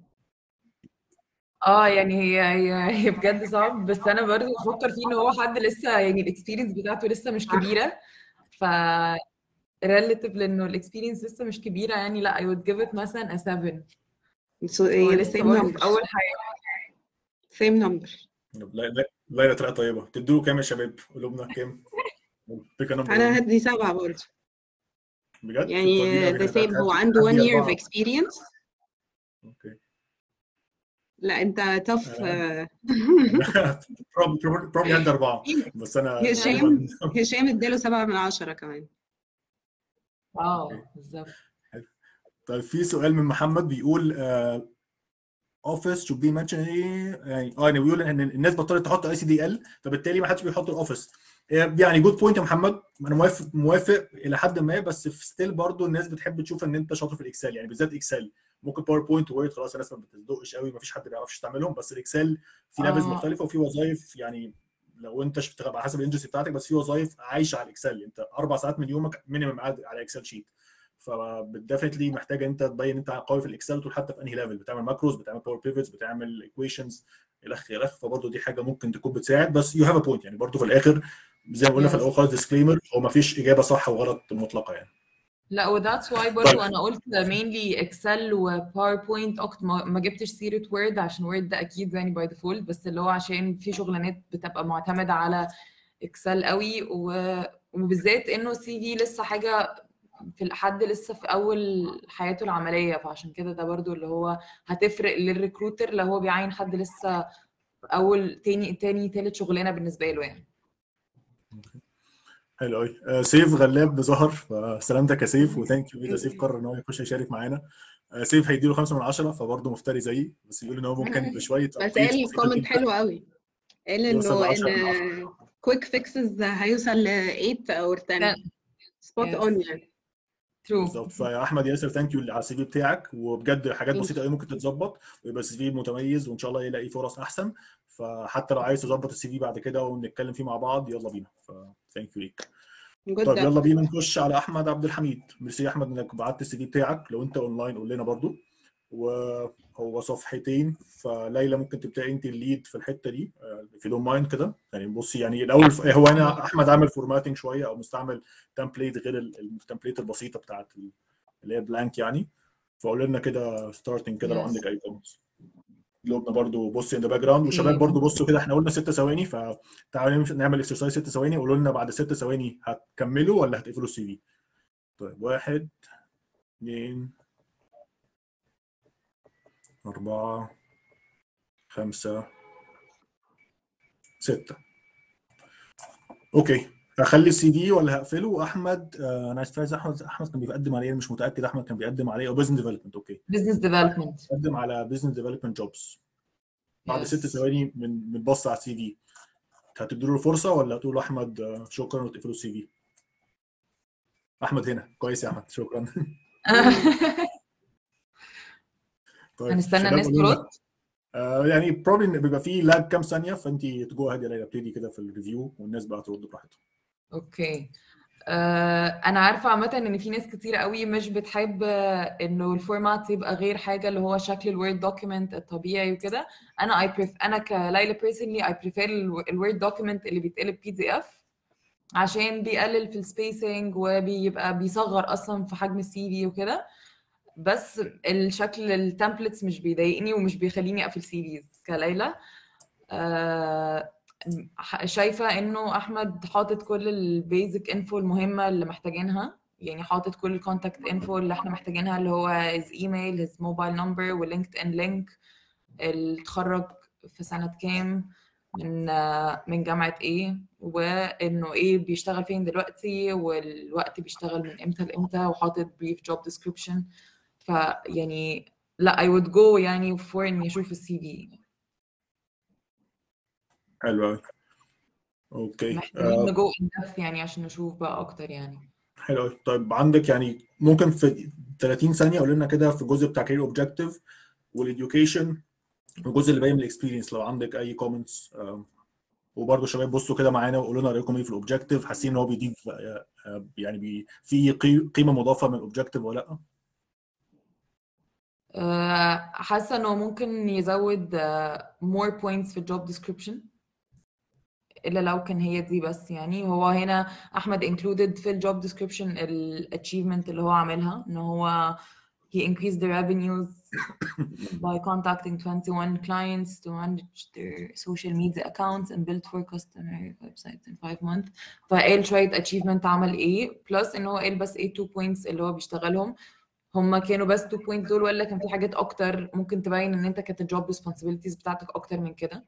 اه يعني هي هي هي بجد صعب. بس انا برضو بفكر فيه ان هو حد لسه يعني الاكسبيرينس بتاعته لسه مش كبيره. ف relative لانه الاكسبيرينس لسه مش كبيره يعني لا I would give it مثلا a seven.
So
هو
yeah,
لسه
same
برضو
number.
في اول حياته.
same number.
ليلى طلعت طيبه. تدوا كام يا شباب؟ قلوبنا كام؟ بيك نمبر
أنا
واحد.
هدي سبعة برضه.
بجد؟
يعني
طب دي
the same هو عنده one
هدي
year of
اربعه.
experience.
اوكي.
لا أنت tough.
بروبلي هدي اربعه بس انا
هشام هشام اداله سبعة من عشرة كمان.
اه بالظبط.
طيب في سؤال من محمد بيقول اوفيس شود بي منشن ايه يعني اه يعني بيقول ان الناس بطلت تحط اي سي دي ال فبالتالي ما حدش بيحط الاوفيس. يعني جود بوينت يا محمد. انا موافق موافق الى حد ما بس في ستيل برضو الناس بتحب تشوف ان انت شاطر في الاكسل يعني بالذات اكسل. ممكن باوربوينت وورد خلاص الناس ما بتدقش قوي ما فيش حد بيعرفش يستعملهم بس الاكسل في ليفلز
اه
مختلفه وفي وظائف يعني لو انت بتبقى على حسب الانجلس بتاعتك بس في وظائف عايشه على الاكسل. انت اربع ساعات من يومك مينيمم على اكسل شيت. فبالديفنتلي محتاج انت تبين انت قوي في الاكسل وتقول حتى في انهي ليفل بتعمل ماكروز بتعمل باور بيفوتس بتعمل ايكويشنز الخ الخ. فبرضه دي حاجه ممكن تكون بتساعد بس يو هاف ا بوينت يعني برضه في الاخر زي ما قلنا في
يس.
الاول خالص ديسكليمر هو ما فيش اجابه صح وغلط مطلقه يعني.
لا و that's why برضو انا قلت mainly اكسل وباوربوينت اكتر ما ما جبتش سيره وورد عشان وورد ده اكيد يعني باي ديفولت بس اللي هو عشان في شغلانات بتبقى معتمده على اكسل قوي و... وبالذات انه السي في لسه حاجه في الحد لسه في اول حياته العمليه. فعشان كده ده برضو اللي هو هتفرق للريكروتر لو هو بيعين حد لسه في اول تاني تاني تالت شغلانه بالنسبه له يعني.
حلو قوي. آه سيف غلاب ظهر فسلامتك يا سيف وثانك يو اذا سيف قرر ان هو يخش يشارك معانا. آه سيف هيديله خمسة من عشرة فبرضه مفتري زيي بس يقول ان هو ممكن بشويه
بس قال
updates بسيطه
كومنت
جدا
حلو قوي. قال
يوصل
انه
ل عشرة من
ان
عشرة.
quick fixes هيوصل ل eight or ten. spot
Yes.
on يعني.
True.
بالظبط. فاحمد ياسر ثانك يو على السي في بتاعك، وبجد حاجات بسيطه قوي ممكن تتظبط ويبقى السي في متميز، وان شاء الله يلاقي فرص احسن. فحتى لو عايز تظبط السي في بعد كده ونتكلم فيه مع بعض يلا بينا. فثانك يو ليك.
Good
طيب
luck.
يلا بينا نخش على احمد عبد الحميد. ميرسي يا احمد انك بعت السي في بتاعك. لو انت اونلاين قول لنا برضو. وهو صفحتين، فليلى ممكن تبداي انت الليد في الحته دي في دون مايند كده. يعني بصي يعني الاول هو انا احمد عامل فورماتنج شويه او مستعمل تمبليت غير التمبليت البسيطه بتاعت اللي هي بلانك يعني. فقول لنا كده ستارتنج كده لو
Yes.
عندك اي كومنتس. لبنى برضو بصي ان ذا باك جراوند،
Okay.
وشباب برضو بصوا كده. احنا قلنا ست ثواني، فتعالوا نمشي نعمل اكسرسايز ست ثواني. قولوا لنا بعد ست ثواني هتكملوا ولا هتقفلوا السي في. طيب واحد اثنين أربعة خمسة ستة. اوكي هخلي السي في ولا هقفله؟ احمد آه انا عايز احمد احمد كان بيقدم عليه، مش متاكد. احمد كان بيقدم عليه او بزنس ديفلوبمنت. اوكي
Business development.
بيقدم على بزنس ديفلوبمنت جوبز. بعد
Yes.
ست ثواني من من بص على السي في هتدوا له فرصه ولا هتقولوا احمد آه شكرا وتقفلوا السي في؟ احمد هنا كويس يا احمد شكرا. طيب
هنستنى
شباب
الناس
قولوا لنا.
ترد.
آه يعني بروبلي بيبقى فيه لاج كام ثانيه، فانت تجو هادي يا ابتدي كده في الريفيو والناس بقى ترد براحتها.
اوكي. آه انا عارفه عامه ان في ناس كتير قوي مش بتحب انه الفورمات يبقى غير حاجه اللي هو شكل الوورد دوكيمنت الطبيعي وكده. انا اي بريف انا كلايلى بيرسونلي اي بريفير الوورد دوكيمنت اللي بيتقلب بي دي اف، عشان بيقلل في السبيسنج وبيبقى بيصغر اصلا في حجم السي في وكده. بس الشكل التمبلتس مش بيضايقني ومش بيخليني اقفل سي فيز كليلى. آه شايفه انه احمد حاطط كل البيزك انفو المهمه اللي محتاجينها، يعني حاطط كل الكونتاكت انفو اللي احنا محتاجينها اللي هو his email his mobile number واللينكد ان لينك، اتخرج في سنه كام، من من جامعه ايه، وانه ايه بيشتغل فين دلوقتي، والوقت بيشتغل من امتى لامتى، وحاطط brief job description. فيعني لا I would go يعني for اني اشوف السي في.
حلو قوي. اوكي
محتاجين
آه
نجو ان ديبث يعني عشان نشوف بقى اكتر يعني.
حلو قوي. طيب عندك يعني ممكن في ثلاثين ثانيه قول لنا كده في الجزء بتاع كارير اوبجكتيف والاديوكيشن والجزء اللي باقي من الاكسبيرينس لو عندك اي كومنتس. آه وبرضه شباب بصوا كده معانا وقولوا لنا رايكم ايه في الاوبجكتيف. حاسين ان هو بيضيف آه آه يعني بي في قي- قيمه مضافه من الاوبجكتيف ولا لا؟
آه، حاسه انه ممكن يزود آه، more points في الجوب description، الا لو كان هي دي بس. يعني هو هنا احمد included في الجوب description ال achievement اللي هو عاملها، ان هو he increased the revenues by contacting twenty-one clients to manage their social media accounts and build four customer websites in five months. فقال شويه achievement عمل ايه، plus ان هو قال بس ايه two points اللي هو بيشتغلهم. هم كانوا بس two points دول ولا كان في حاجات اكتر ممكن تبين ان انت كانت الجوب responsibilities بتاعتك اكتر من كده؟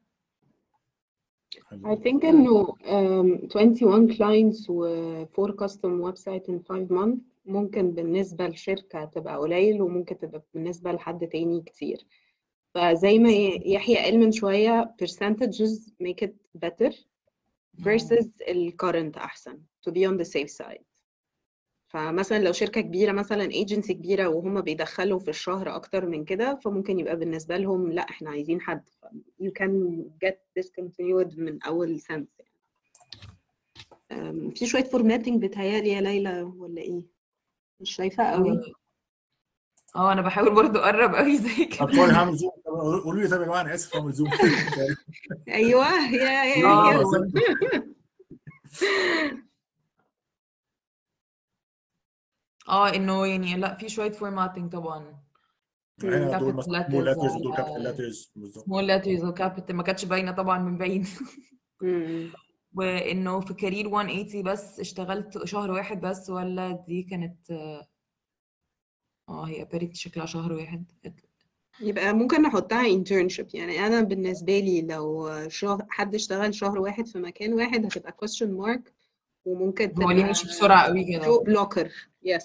I think إنه um, twenty-one clients و four custom website in five months ممكن بالنسبة لشركة تبقى قليل، وممكن تبقى بالنسبة لحد تاني كتير. فزي ما يحيى قال من شوية percentages make it better versus ال current أحسن to be on the safe side. فمثلا لو شركة كبيرة مثلا agency كبيرة وهم بيدخلوا في الشهر أكتر من كده، فممكن يبقى بالنسبة لهم لا إحنا عايزين حد you can get discontinued من أول سنة. يعني في شوية فورماتنج بتهيألي يا ليلى ولا إيه؟ مش شايفة قوي.
اه انا بحاول برضو اقرب قوي زي
طب
كده.
سوري هعمل زوم. قولوا لي طب يا جماعه انا اسف هعمل زوم.
أيوه يا يا
اه
يا
هو اه انه يعني لا في شويه فورماتنج طبعا.
هنا دول
capital
مثلا سمول
letters
ليترز ودول كابيتال
على
ليترز بالظبط.
small letters وكابيتال ما كانتش باينه طبعا من بعيد.
مم.
وانه في كارير one eighty بس اشتغلت شهر واحد بس، ولا دي كانت اه هي باريت شكلها شهر واحد.
يبقى ممكن نحطها internship. يعني أنا بالنسبة لي لو شهر حد اشتغل شهر واحد في مكان واحد هتبقى question mark، وممكن
هو ليه
تبقى
مشي بسرعه قوي كده؟
job blocker. yes.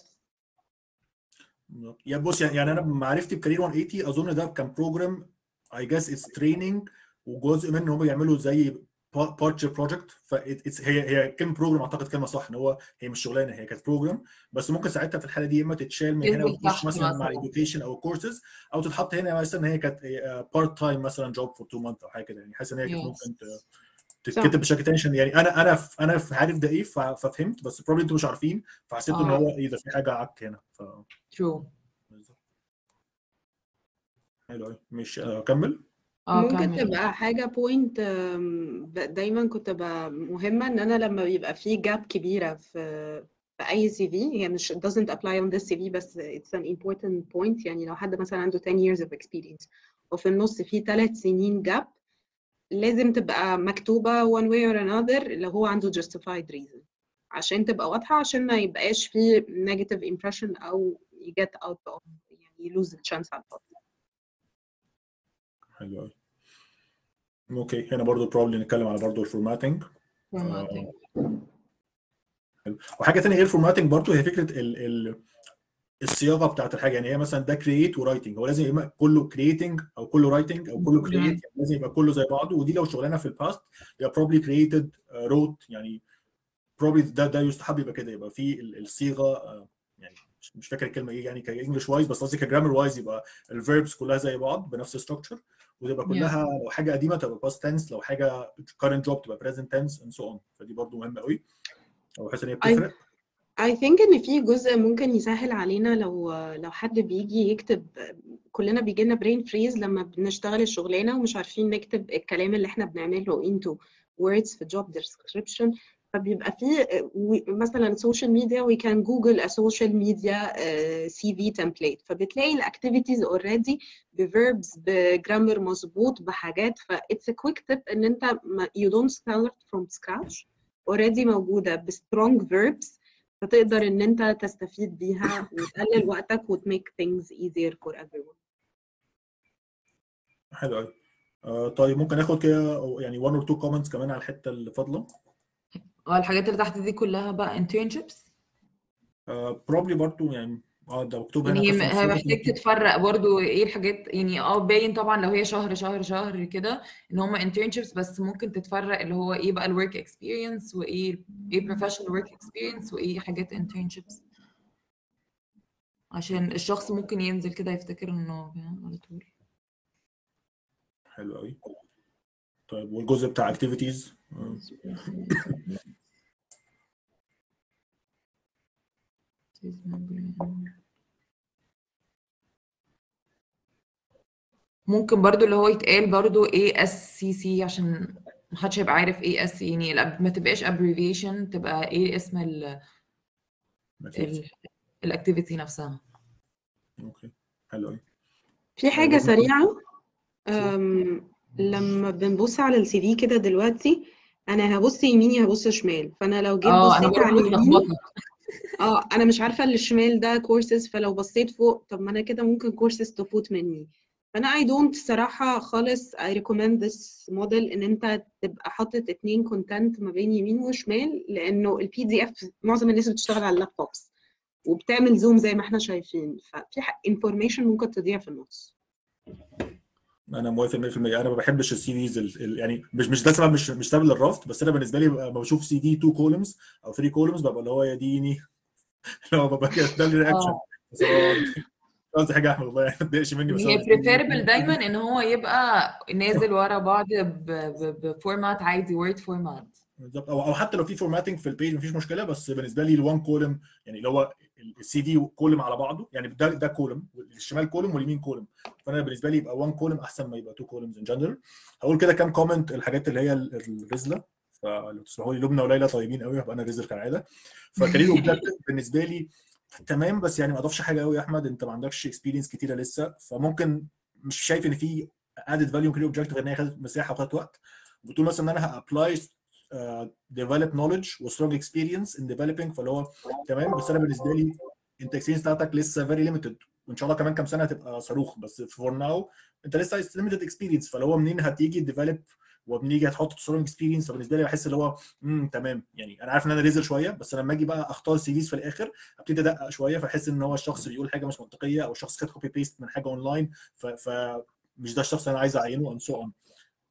يا بص يعني يعني انا بمعرفتي بكارير one eighty اظن ده كان بروجرام اي جاس اتس تريننج، وجزء منه هم بيعملوا زي بارت بروجكت. فهي هي كلمه بروجرام اعتقد كلمه صح، ان هو هي مش شغلانه، هي كانت بروجرام، بس ممكن ساعتها في الحاله دي اما تتشال من هنا
يثبت
وتخش
تحت
مثلا مع
مثلا.
الاديوكيشن او الكورسز، او تتحط هنا مثلا ان هي كانت بارت تايم مثلا جوب فور تو مانث او حاجه كده. يعني حاسس ان هي كانت
Yes.
ممكن ت-
صح.
تتكتب بشكل تاني، عشان يعني انا انا ف- انا ف- عارف ده ايه، ف- ففهمت، بس بروبلي انتوا مش عارفين، فحسيت ان
اه
هو ايه ده، في حاجه عك هنا. ف
true.
حلو قوي. مش اكمل.
اه
ممكن
كمل.
تبقى حاجة بوينت دايما كنت بقى مهمة، ان انا لما بيبقى في جاب كبيرة في في اي سي في، هي مش it doesn't apply on this سي في بس it's an important point. يعني لو حد مثلا عنده ten years of experience وفي النص في ثلاث سنين جاب، لازم تبقى مكتوبة one way or another لو هو عنده justified reason، عشان تبقى واضحة، عشان ما يبقاش في negative impression او you get out of يعني lose the chance على الفاضي.
حلو قوي. اوكي، هنا برضو بروبلي نتكلم على برضو الفورماتنج.
formatting.
حلو. وحاجه ثانيه غير فورماتنج برضو، هي فكره ال ال الصياغه بتاعت الحاجه. يعني هي مثلا ده كرييت ورايتنج، هو لازم يبقى كله كرييتنج او كله رايتنج او كله كرييت،
مم.
يعني لازم يبقى كله زي بعضه. ودي لو شغلانه في الباست يبقى بروبلي كرييتد روت، يعني بروبلي ده ده يستحب يبقى كده، يبقى في ال- الصيغه آه، يعني مش مش فاكر الكلمه ايه يعني كانجلش وايز، بس قصدي كجرامر وايز يبقى الفيربس كلها زي بعض بنفس الستراكشر، وتبقى
Yeah.
كلها لو حاجه قديمه تبقى باست تنس، لو حاجه كارنت جوب تبقى بريزنت تنس اند سو اون. فدي برضو مهمه قوي، او بحس ان هي
I
بتفرق.
I think إن في جزء ممكن يسهل علينا لو لو حد بيجي يكتب. كلنا بيجي لنا brain freeze لما بنشتغل الشغلانة ومش عارفين نكتب الكلام اللي احنا بنعمله into words في job description. فبيبقى في مثلا social media we can google a social media uh, سي في template، فبتلاقي الاكتيفيتيز already بverbs بجرامر مظبوط بحاجات. ف it's a quick tip ان انت ما- you don't start from scratch، already موجودة ب strong verbs، فتقدر ان انت تستفيد بيها وتقلل وقتك وتميك things easier for everyone.
حلو قوي. آه طيب ممكن اخد كده يعني one or two comments كمان على الحته اللي فاضله.
اه الحاجات اللي تحت دي كلها بقى internships.
آه probably برضو يعني اه ده مكتوب هنا
يعني هي
customer
هي
service
محتاج
ممكن.
تتفرق برضو ايه الحاجات، يعني اه باين طبعا لو هي شهر شهر شهر كده ان هم internships، بس ممكن تتفرق اللي هو ايه بقى الwork experience وايه ايه professional work experience وايه حاجات internships، عشان الشخص ممكن ينزل كده يفتكر انه على طول.
حلو قوي. طيب والجزء بتاع activities آه.
ممكن برضو اللي هو يتقال برضو ايه اس سي سي، عشان محدش هيبقى عارف ايه اس، يعني ما تبقاش abbreviation، تبقى ايه اسم ال
activity.
الاكتيفيتي نفسها.
اوكي حلو قوي.
في
آه
حاجة
لازم
سريعة،
شو
أم، لما بنبص على السي في كده دلوقتي، انا هبص يميني هبص شمال، فانا لو جيت
اه انا
بصيت على
برضو
اليمين
متلخبطه.
اه انا مش عارفه اللي الشمال ده كورسز، فلو بصيت فوق طب ما انا كده ممكن كورسز تفوت مني. فانا I don't صراحه خالص I recommend this model ان انت تبقى حاطط اتنين كونتنت ما بين يمين وشمال، لانه البي دي اف معظم الناس بتشتغل على اللابتوبس وبتعمل زوم زي ما احنا شايفين، ففي انفورميشن ممكن تضيع في النص.
انا موافق مية في المية. انا ما بحبش السي فيز يعني مش مش ده سبب، مش مش سبب للرفض، بس انا بالنسبه لي لما بشوف سي في اتنين كولومز او ثلاثة كولومز ببقى اللي هو يا ديني لو ببقى كده ده الرياكشن.
اه
بس هو قصدي حاجه احمد الله يعني ما تضايقش مني، بس
يعني
هو
هي
بالنسبه لي
preferable دايما ان هو يبقى نازل ورا بعض بفورمات عادي word format.
بالظبط. او او حتى لو في فورماتنج في البيج مفيش مشكله، بس بالنسبه لي الوان كولم يعني اللي هو السي في كولم على بعضه، يعني ده ده كولم الشمال كولم واليمين كولم، فانا بالنسبه لي يبقى وان كولم احسن ما يبقى تو كولمز ان جنرال. هقول كده كام كومنت الحاجات اللي هي الرزله، فلو تسمحوا لي لبنى وليلى طيبين قوي هبقى انا رزل كالعاده. فكارير اوبجكتيف بالنسبه لي تمام، بس يعني ما اضافش حاجه قوي يا احمد، انت ما عندكش اكسبيرينس كتيره لسه، فممكن مش شايف ان في ادد فاليو كارير اوبجكتيف ان هي خدت مساحه وخدت وقت. بتقول مثلا ان انا هابلاي develop knowledge و strong experience in developing، فاللي هو تمام، بس انا بالنسبه لي انت الاكسبيرينس بتاعتك لسه very limited، وان شاء الله كمان كام سنه هتبقى صاروخ، بس for now انت لسه limited experience، فاللي هو منين هتيجي develop وبنيجي هتحط strong experience. فبالنسبه لي بحس اللي هو امم تمام، يعني انا عارف ان انا ريزل شويه، بس لما اجي بقى اختار سي فيز في الاخر ابتدي ادقق شويه، فاحس ان هو الشخص بيقول حاجه مش منطقيه، او الشخص خد كوبي بيست من حاجه اونلاين، ف, ف مش ده الشخص اللي انا عايز اعينه and so on.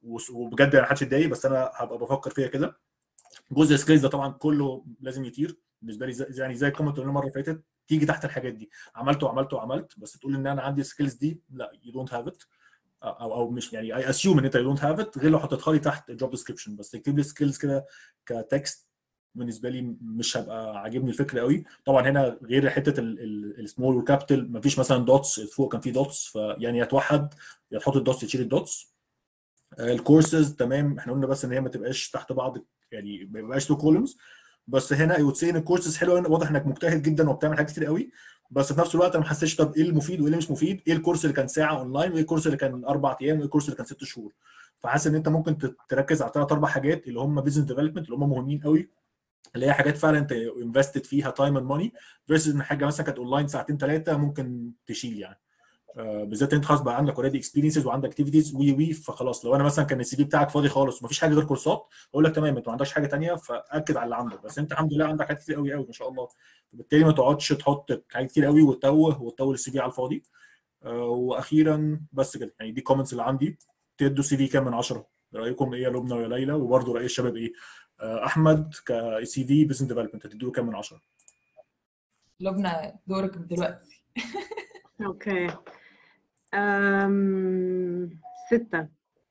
وبجد ما حدش يتضايق، بس انا هبقى بفكر فيها كده. جزء سكيلز ده طبعا كله لازم يطير بالنسبه لي، زي يعني زي الكومنت اللي المره اللي فاتت، تيجي تحت الحاجات دي عملت وعملت وعملت، بس تقول ان انا عندي سكيلز دي، لا يو دونت هاف ات، او او مش يعني اي اسيوم ان انت يو دونت هاف ات غير لو حطيتها لي تحت الجوب ديسكربشن. بس تكتب لي سكيلز كده كتكست بالنسبه لي مش هبقى عاجبني الفكره قوي. طبعا هنا غير حته السمول والكابيتال، مفيش مثلا دوتس، فوق كان في دوتس، فيعني يا توحد يا تحط الدوتس تشيل الدوتس. الكورسز تمام، احنا قلنا بس ان هي ما تبقاش تحت بعض، يعني ما يبقاش تو كولومز. بس هنا اي وود سي ان الكورسز حلوه، واضح انك مجتهد جدا وبتعمل حاجات كتير قوي، بس في نفس الوقت انا ما حسيتش طب ايه المفيد وايه اللي مش مفيد، ايه الكورس اللي كان ساعه اونلاين وايه الكورس اللي كان اربع ايام وايه الكورس اللي كان ست شهور. فحاسس ان انت ممكن تركز على ثلاث اربع حاجات اللي هم بزنس ديفلوبمنت، اللي هم مهمين قوي، اللي هي حاجات فعلا انت انفستد فيها تايم اند ماني، فيرسز ان حاجه مثلا كانت اونلاين ساعتين ثلاثه ممكن تشيل يعني. آه، بالذات انت خلاص بقى عندك اوريدي اكسبيرينسز وعندك اكتيفيتيز وي وي فخلاص لو انا مثلا كان السي في بتاعك فاضي خالص ومفيش حاجه غير كورسات، اقول لك تمام انت ما عندكش حاجه ثانيه فاكد على اللي عندك، بس انت الحمد لله عندك حاجات كتير قوي قوي ما شاء الله، فبالتالي ما تقعدش تحط حاجات كتير قوي وتتوه وتطول السي في على الفاضي. آه، واخيرا بس كده يعني دي كومنتس اللي عندي. تدوا سي في كام من عشرة؟ رايكم ايه يا لبنى ويا ليلى؟ وبرده راي الشباب ايه؟ آه، احمد كسي في بزنس ديفلوبمنت هتدوا كام من عشرة؟
لبنى دورك دلوقتي.
اوكي. أم... ستة.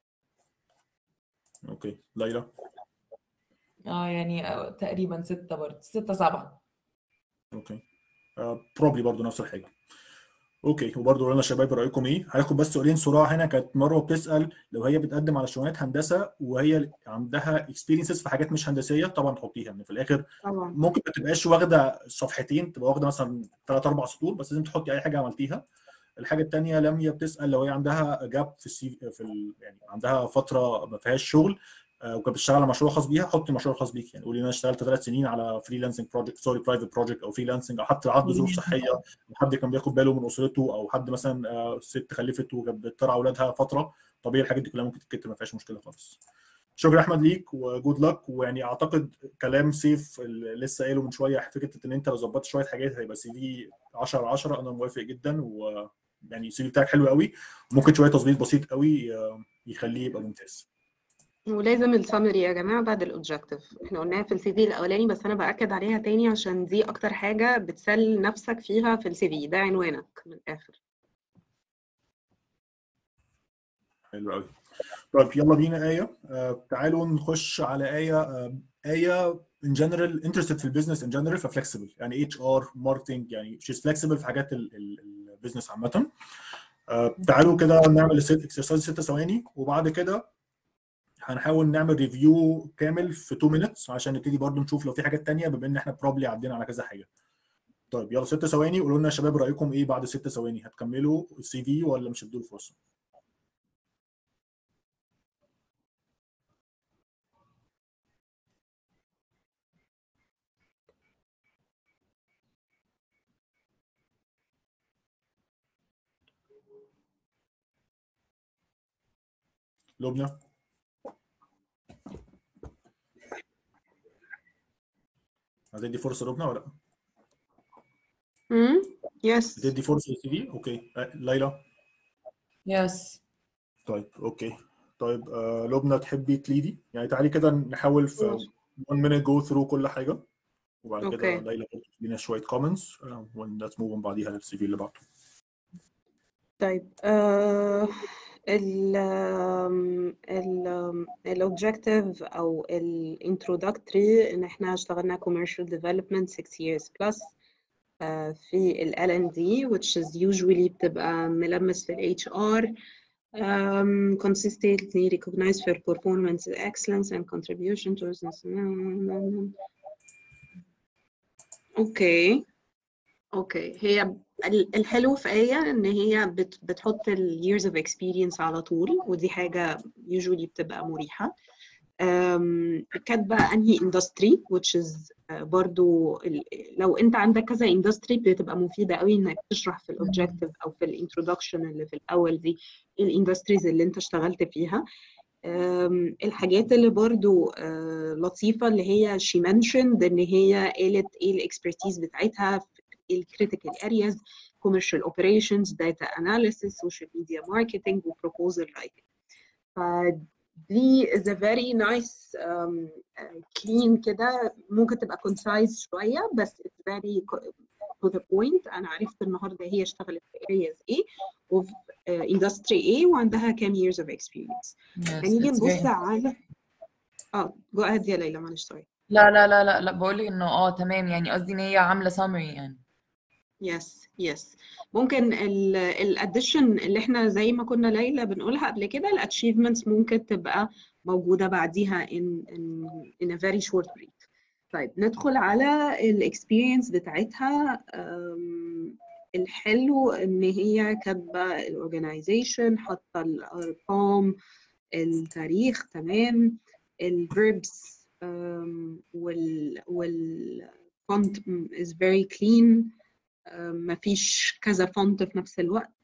اوكي ليلى.
اه يعني آه، تقريبا ستة برضه، ستة سبعة.
اوكي بروبلي برضه نفس الحاجه. اوكي وبرضه قلنا شباب رايكم ايه؟ هاخد بس سؤالين صراع هنا. كانت مروه بتسال لو هي بتقدم على شغلانات هندسه وهي عندها اكسبيرينسز في حاجات مش هندسيه، طبعا تحطيها ان في الاخر
طبعا.
ممكن ما تبقاش واخده صفحتين، تبقى واخده مثلا ثلاث اربع سطور بس، لازم تحطي اي حاجه عملتيها. الحاجه الثانيه لميا بتسال لو هي عندها جاب في السي في ال... يعني عندها فتره ما فيهاش شغل آه، وكانت بتشتغل على مشروع خاص بيها، حطي مشروع خاص بيك، يعني قولي انا اشتغلت ثلاث سنين على فريلانسنج بروجكت، سوري برايفت بروجكت او فريلانسنج، او حتى عنده ظروف صحيه وحد كان بياخد باله من اسرته، او حد مثلا آه، ست خلفت وكانت بترعى اولادها فتره، طبيعي الحاجات دي كلها ممكن تتكتب ما فيهاش مشكله خالص. شكرا احمد ليك وجود لك. ويعني اعتقد كلام سيف اللي لسه قايله من شويه، فكره ان انت لو ظبطت شويه حاجات هيبقى سي في عشرة على عشرة، انا موافق جدا. و يعني السي في بتاعك حلو قوي، ممكن شويه تظبيط بسيط قوي آه، يخليه يبقى ممتاز.
ولازم السمري يا جماعة بعد الأوبجكتيف، احنا قلناها في السي في الأولاني بس أنا بأكد عليها تاني عشان دي أكتر حاجة بتسل نفسك فيها في السي في، ده عنوانك من الآخر.
حلو قوي. طيب يلا بينا آية. آه، تعالوا نخش على آية. آه، آية in general interested في البيزنس in general ففلكسبل، يعني اتش ار ماركتنج، يعني she's flexible في حاجات البيزنس عامة. آه، تعالوا كده نعمل اكسرسايز ست ثواني، وبعد كده هنحاول نعمل ريفيو كامل في اتنين minutes عشان نبتدي برضو نشوف لو في حاجات تانية بما ان احنا بروبلي عدينا على كذا حاجة. طيب يلا ست ثواني، قولوا لنا يا شباب رأيكم ايه بعد ست ثواني؟ هتكملوا السي في ولا مش هتدوا فرصة؟ لبنى هتدي فرصة لبنى ولا لا؟
امم يس.
بتدي فرصة للسي في؟ اوكي. آه، ليلى؟
يس.
طيب اوكي. طيب آه لبنى تحبي تليدي؟ يعني تعالي كده نحاول في one minute go through كل حاجة، وبعد كده
اوكي.
ليلى تدينا شوية comments uh, when let's move on بعديها للسي في اللي بعده.
طيب آه ال ال الاوبجكتيف او الانترودكتوري ان احنا اشتغلنا commercial development six years plus آه في ال إل إن دي which is usually بتبقى ملمس في ال H R um, consistently recognized for performance excellence and contribution to business. اوكي اوكي. هي ال- الحلو في آية ان هي بت بتحط ال years of experience على طول، ودي حاجة usually بتبقى مريحة. أم، كاتبة انهي industry which is آه، برضو ال- لو انت عندك كذا industry بتبقى مفيدة قوي انك تشرح في الاوبجكتيف او في الانترودكشن اللي في الاول دي ايه الاندستريز اللي انت اشتغلت فيها. أم، الحاجات اللي برضو آه، لطيفة اللي هي she mentioned ان هي قالت ايه الاكسبرتيز بتاعتها في الكريتيكال areas commercial operations data analysis social media marketing و proposal writing. دي is a very nice um, uh, clean كده، ممكن تبقى concise شوية بس it's very to the point. أنا عرفت النهاردة هي اشتغلت في areas A وفي uh, industry A وعندها كام years of experience.
Yes,
هنيجي
it's
نبص
very
على اه go ahead يا ليلى معلش sorry.
لا لا لا لا لا بقول لك انه اه تمام، يعني قصدي ان هي عامله summary يعني.
يس يس ممكن الاديشن اللي احنا زي ما كنا ليلى بنقولها قبل كده، الاتشيفمنتس ممكن تبقى موجوده بعديها in in in a very short brief. طيب ندخل على الاكسبيرينس بتاعتها. أم، الحلو ان هي كاتبه الاورجنايزيشن، حاطه الارقام، التاريخ تمام، الفيربس وال وال font is very clean. مفيش كذا فونت في نفس الوقت.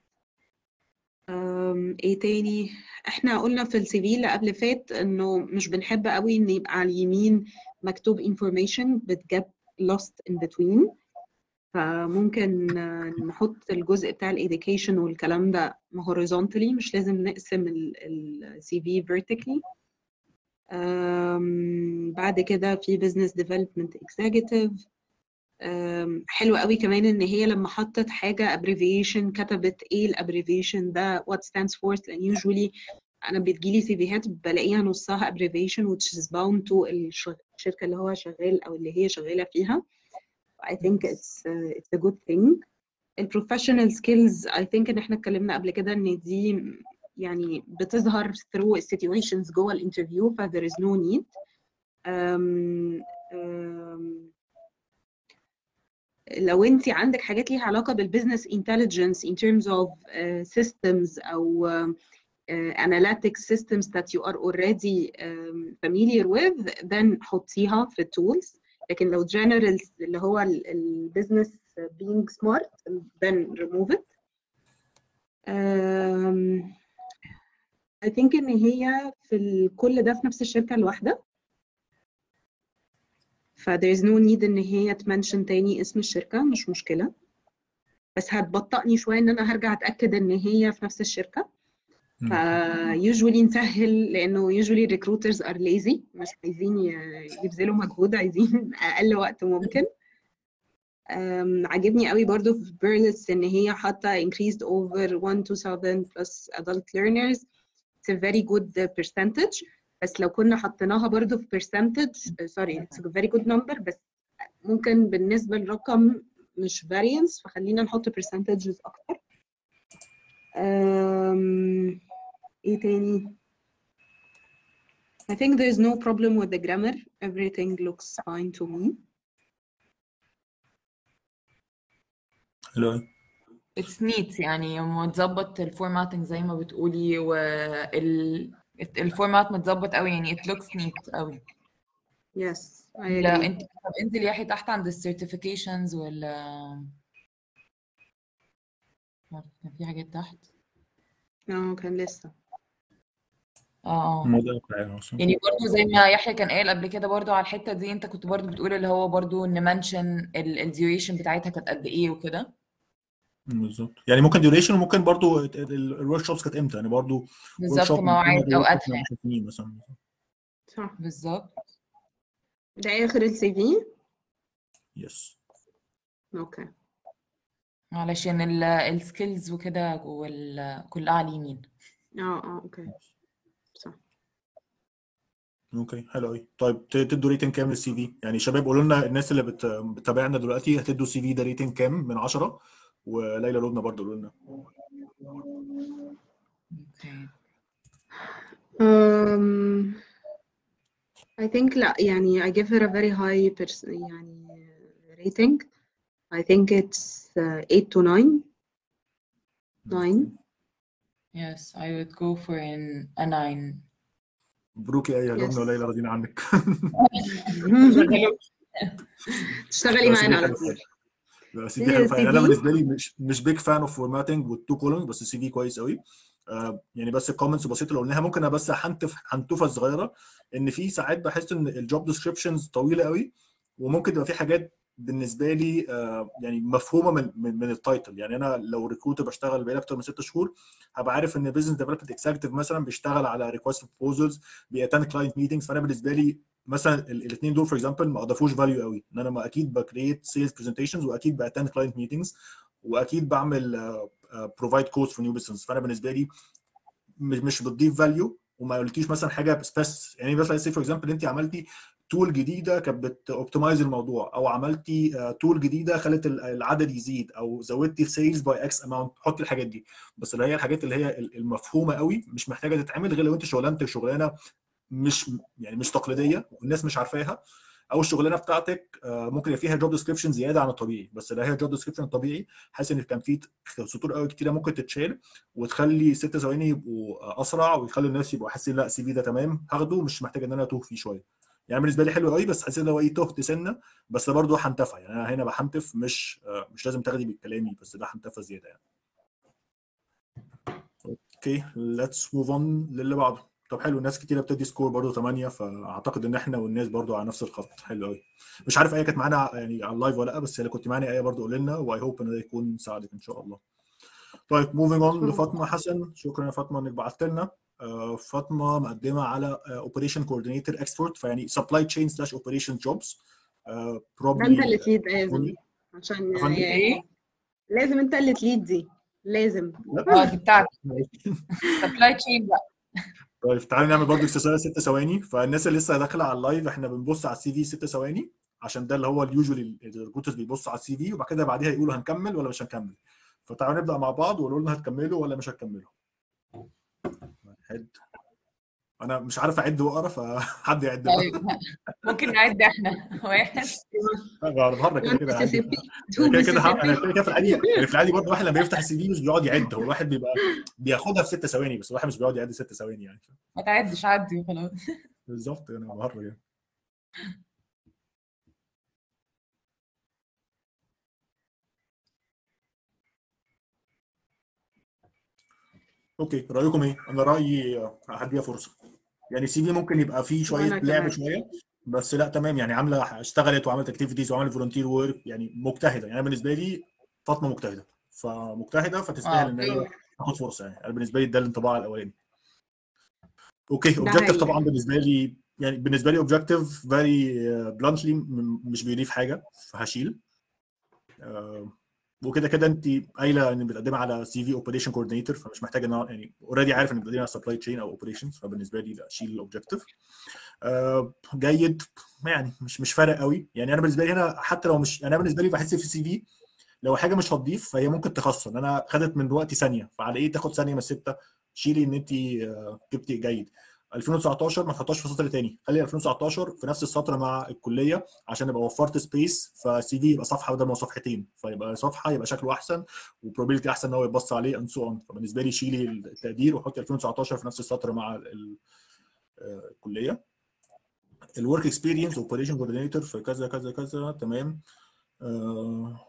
ايه تاني؟ احنا قلنا في السي في اللي قبل فات انه مش بنحب قوي ان يبقى على اليمين مكتوب information بتجيب lost in between، فممكن نحط الجزء بتاع الإديوكيشن والكلام ده horizontally، مش لازم نقسم السي في vertically. بعد كده في business development executive. حلو قوي كمان ان هي لما حطت حاجه abbreviation كتبت ايه الابريفيشن ده what stands for، لان usually انا بتجيلي سي فيهات بلاقيها نصها abbreviation which is bound to الشركه اللي هو شغال او اللي هي شغاله فيها. I think it's uh, it's a good thing. البروفيشنال سكيلز I think ان احنا اتكلمنا قبل كده ان دي يعني بتظهر through situations جوه الانترفيو ف there is no need. um, um, لو انت عندك حاجات ليها علاقه بالبزنس انتليجنس in terms of uh, systems او uh, analytics systems that you are already um, familiar with then حطيها في التولز. لكن لو general اللي هو البزنس being smart then remove it. um, I think ان هي في كل ده في نفس الشركه الواحده، ف there is no need ان هي تمنشن تاني اسم الشركه، مش مشكله، بس هتبطئني شويه ان انا هرجع اتاكد ان هي في نفس الشركه. ف usually نسهل، لانه usually recruiters are lazy، مش عايزين يبذلوا مجهود، عايزين اقل وقت ممكن. عجبني قوي برضو في بيرلس ان هي حاطه increased over one to seven plus adult learners. it's a very good percentage، بس لو كنا حطيناها برضو في percentage sorry it's a very good number، بس ممكن بالنسبة للرقم مش variance، فخلينا نحط percentages أكتر. um, إيه تاني؟ I think there's no problem with the grammar. Everything looks fine to me.
حلو.
It's neat يعني متظبط الفورماتنج زي ما بتقولي، وال الفورمات متظبط قوي يعني it looks neat قوي.
Yes I
لا
agree.
انت طب انزلي يا احي تحت عند السيرتيفيكيشنز ولا كان في حاجات تحت؟
اه كان لسه.
اه اه
الموضوع واقعي اصلا.
يعني برضو زي ما يحيى كان قال قبل كده برضو على الحته دي، انت كنت برضو بتقول اللي هو برضو نمنشن الديوريشن بتاعتها كانت قد ايه وكده.
بالظبط، يعني ممكن ديوريشن وممكن برضو الورك شوبس كانت امتى، يعني برضو ورك
بالظبط
شوب
مواعيد اوقاتها
عشر سنين مثلا.
صح.
بالظبط.
ده آخر السي في؟
يس.
اوكي.
علشان السكيلز وكده جوه ال- كلها على اليمين.
اه اه اوكي صح.
اوكي حلو قوي. طيب تدوا ريتنج كام للسي في؟ يعني شباب قولوا لنا الناس اللي بت- بتتابعنا دلوقتي هتدوا السي في ده ريتنج كام من عشرة؟ وليلى لبنى برضه قولوا لنا.
اوكي.
Um, I think لا يعني I give her a very high pers- يعني rating. I think it's uh, eight to nine. nine.
Yes, I would go for an, a nine.
مبروك يا لبنى
Yes.
وليلى، راضيين عنك.
تشتغلي
لا سي
معانا
في
على
حلو
طول.
فعلا. لا سي في حلو فعلا.
سي
انا
في
بالنسبه لي مش مش بيج فان اوف فورماتنج والتو كولومز، بس السي في كويس قوي. آه يعني بس الكومنتس البسيطه اللي قلناها ممكن انا بس هنتف هنتوفه صغيره، ان في ساعات بحس ان الجوب ديسكريبشنز طويله قوي، وممكن تبقى في حاجات بالنسبه لي يعني مفهومه من من, من التايتل. يعني انا لو ريكروتر بشتغل بقالي اكتر من ست شهور هبقى عارف ان بزنس ديفلوبمنت اكزيكتيف مثلا بيشتغل على ريكوست بروبوزلز، بيأتند كلاينت ميتنجز. فانا بالنسبه لي مثلا الاثنين دول فور اكزامبل ما اضافوش فاليو قوي، ان انا ما اكيد بكريت سيلز برزنتيشنز واكيد بأتند كلاينت ميتنجز واكيد بعمل بروفايد كودز فور نيو بزنس. فانا بالنسبه لي مش بتضيف فاليو وما قلتيش مثلا حاجه بس. يعني مثلا سي فور اكزامبل انت عملتي تول جديده كانت بتوبتمايز الموضوع، او عملتي تول جديده خلت العدد يزيد، او زودتي السيلز باي اكس اماونت، حطي الحاجات دي. بس اللي هي الحاجات اللي هي المفهومه قوي مش محتاجه تتعمل غير لو انت شغلانتك شغلانه مش يعني مش تقليديه والناس مش عارفاها، او الشغلانه بتاعتك ممكن يبقى فيها جوب ديسكربشن زياده عن الطبيعي. بس اللي هي جوب ديسكربشن الطبيعي حاسس ان كان في سطور قوي كتيره ممكن تتشال وتخلي ست ثواني يبقوا اسرع، ويخلي الناس يبقوا حاسين لا السي في ده تمام هاخده، مش محتاج ان انا اتوه فيه شويه. يعني بالنسبه لي حلو قوي، بس حاسس ان هو ايه تهت سنه، بس برضه هنتفع. يعني انا هنا بحنتف، مش مش لازم تاخدي بكلامي، بس ده هنتفع زياده يعني. اوكي ليتس موف اون للي بعده. طب حلو، ناس كتيره بتدي سكور برضه ثمانية، فاعتقد ان احنا والناس برضه على نفس الخط. حلو قوي. مش عارف ايه كانت معانا يعني على اللايف ولا لا، بس اللي كنت معانا ايه برضه قول لنا، واي هوب ان ده يكون ساعدك ان شاء الله. طيب موفينج اون لفاطمه حسن. شكرا يا فاطمه انك بعثت لنا. آه فاطمه مقدمه على اوبريشن كوردينيتور اكسبورت، فيعني سبلاي تشين سلاش اوبريشن جوبز.
ده انت اللي تليد لازم، عشان
ايه
لازم انت اللي تليد دي لازم.
اه دي بتاعتي سبلاي تشين بقى.
طيب تعالوا نعمل برضه اكسسوار ست ثواني. فالناس اللي لسه داخله على اللايف احنا بنبص على السي في ست ثواني، عشان ده اللي هو اليوجوالي الريكروترز بيبصوا على السي في، وبعد كده بعديها يقولوا هنكمل ولا مش هنكمل. فتعالوا نبدا مع بعض وقولوا لنا هتكملوا ولا مش هتكملوا. واحد، انا مش عارف اعد واقرا فحد يعد بقى.
طيب ممكن نعد احنا. واحد
بره كده كده عادي. كده كده انا كده كده في العادي، يعني في العادي برضه الواحد لما بيفتح السي في مش بيقعد يعد، هو الواحد بيبقى بياخدها في ست ثواني، بس الواحد مش بيقعد يعد ست ثواني يعني.
ما تعدش عدي وخلاص.
بالظبط انا بهرج يعني. اوكي رايكم ايه؟ انا رايي هديها فرصه. يعني سي في ممكن يبقى فيه شويه لعب شويه، بس لا تمام. يعني عامله اشتغلت وعملت اكتيفيتيز وعملت فولunteer ورك، يعني مجتهده. يعني بالنسبه لي فاطمه مجتهده، فمجتهده فتستاهل ان هي تاخد فرصه. يعني انا بالنسبه لي ده الانطباع الاولاني. اوكي اوبجكتيف طبعا بالنسبه لي، يعني بالنسبه لي اوبجكتيف فيري بلانتلي مش بيضيف حاجه، فهشيل. أه وكده كده انت قايله ان بتقدمي على سي في اوبريشن كوردينيتور، فمش محتاجه ان يعني اوريدي عارف ان بتقدمي على سبلاي تشين او اوبريشنز، فبالنسبه لي لا اشيل الاوبجكتيف. أه جيد، يعني مش مش فارق قوي. يعني انا بالنسبه لي هنا حتى لو مش، انا بالنسبه لي بحس في السي في لو حاجه مش هتضيف فهي ممكن تخسر. انا خدت من وقتي ثانيه، فعلى ايه تاخد ثانيه من سته؟ شيلي ان انت جبتي جيد. ألفين وتسعتاشر ما تحطهاش في سطر تاني، خلي ألفين وتسعتاشر في نفس السطر مع الكليه عشان يبقى وفرت سبيس، فسي في يبقى صفحه بدل ما صفحتين، فيبقى صفحه يبقى شكله احسن وبروبابيلتي احسن ان هو يتبص عليه اند سو اون. فبالنسبه لي شيلي التقدير وحطي ألفين وتسعتاشر في نفس السطر مع الكليه. الورك اكسبيرينس اوبريشن كوردينيتور في كذا كذا كذا تمام. أه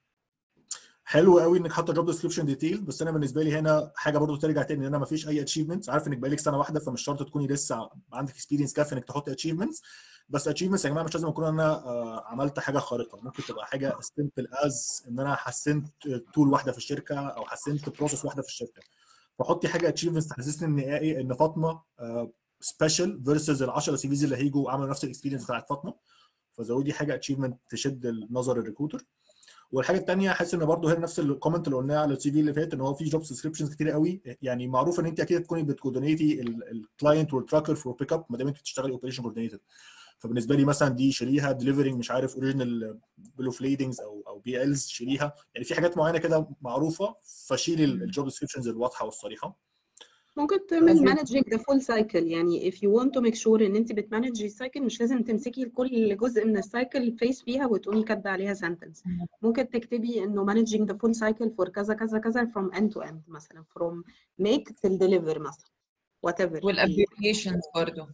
حلو قوي انك حاطه جوب ديسكربشن ديتيل، بس انا بالنسبه لي هنا حاجه برضو ترجع تاني ان انا ما فيش اي اتشيفمنتس. عارف انك بقالك سنه واحده فمش شرط تكوني لسه عندك اكسبيرينس كافي انك تحطي اتشيفمنتس، بس اتشيفمنتس يا جماعه مش لازم اكون انا عملت حاجه خارقه. ممكن تبقى حاجه سمبل از ان انا حسنت تول واحده في الشركه او حسنت بروسس واحده في الشركه. فحطي حاجه اتشيفمنتس تحسسني ان ايه ان فاطمه سبيشال فيرسز ال عشرة سي فيز اللي هيجوا عملوا نفس الاكسبيرينس بتاعت فاطمه. فزودي حاجه اتشيفمنت تشد نظر الريكروتر. والحاجه الثانيه احس ان برضه هنا نفس الكومنت اللي قلناه على السي في اللي فات، ان هو في جوب ديسكربشنز كتير قوي. يعني معروف ان انت اكيد تكوني بتكوردينيتي الكلاينت والتراكر فور بيك اب ما دام انت بتشتغلي اوبريشن كوردينيتور. فبالنسبه لي مثلا دي شيليها، ديليفرنج مش عارف اوريجينال بيل اوف ليدنجز او او بي الز شيليها. يعني في حاجات معينه كده معروفه، فشيلي الجوب ديسكربشنز الواضحه والصريحه.
ممكن تعمل مانجنج ذا فول سايكل. يعني if you want to make sure ان انت بتمانجي السايكل مش لازم تمسكي كل جزء من السايكل فيس فيها وتقومي كاتبه عليها سنتنس. ممكن تكتبي انه managing the full cycle for كذا كذا كذا from end to end مثلا from make till deliver مثلا whatever.
والابليكيشنز برضه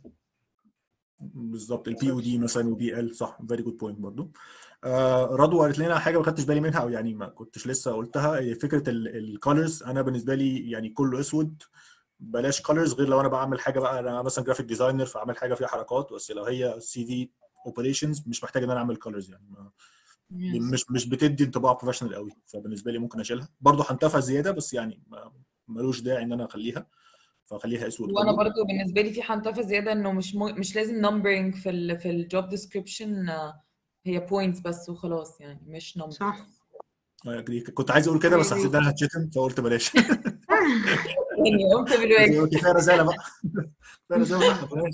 بالظبط البي او دي مثلا وبي ال صح. فيري جود بوينت برضه. آه رضوى قالت لنا حاجه ما خدتش بالي منها، او يعني ما كنتش لسه قلتها، هي فكره الكولرز. انا بالنسبه لي يعني كله اسود، بلاش كولرز غير لو انا بعمل حاجه بقى انا مثلا جرافيك ديزاينر فاعمل حاجه فيها حركات. بس لو هي سي في اوبريشنز مش محتاج ان انا اعمل كولرز. يعني مش مش بتدي انطباع بروفيشنال قوي، فبالنسبه لي ممكن اشيلها. برضه هنتفع زياده بس يعني ملوش داعي ان انا اخليها، فاخليها اسود
وانا
كله.
برضو بالنسبه لي في حنتفه زياده انه مش م... مش لازم نمبرنج في ال في الجوب ديسكريبشن، هي بوينتس بس وخلاص يعني مش نمبر.
صح.
كنت عايز اقول كده
I
بس حسيت
agree.
ان انا هتشتم فقلت بلاش.
يعني قمت بالواجب.
كفايه رساله بقى، كفايه رساله بلاش.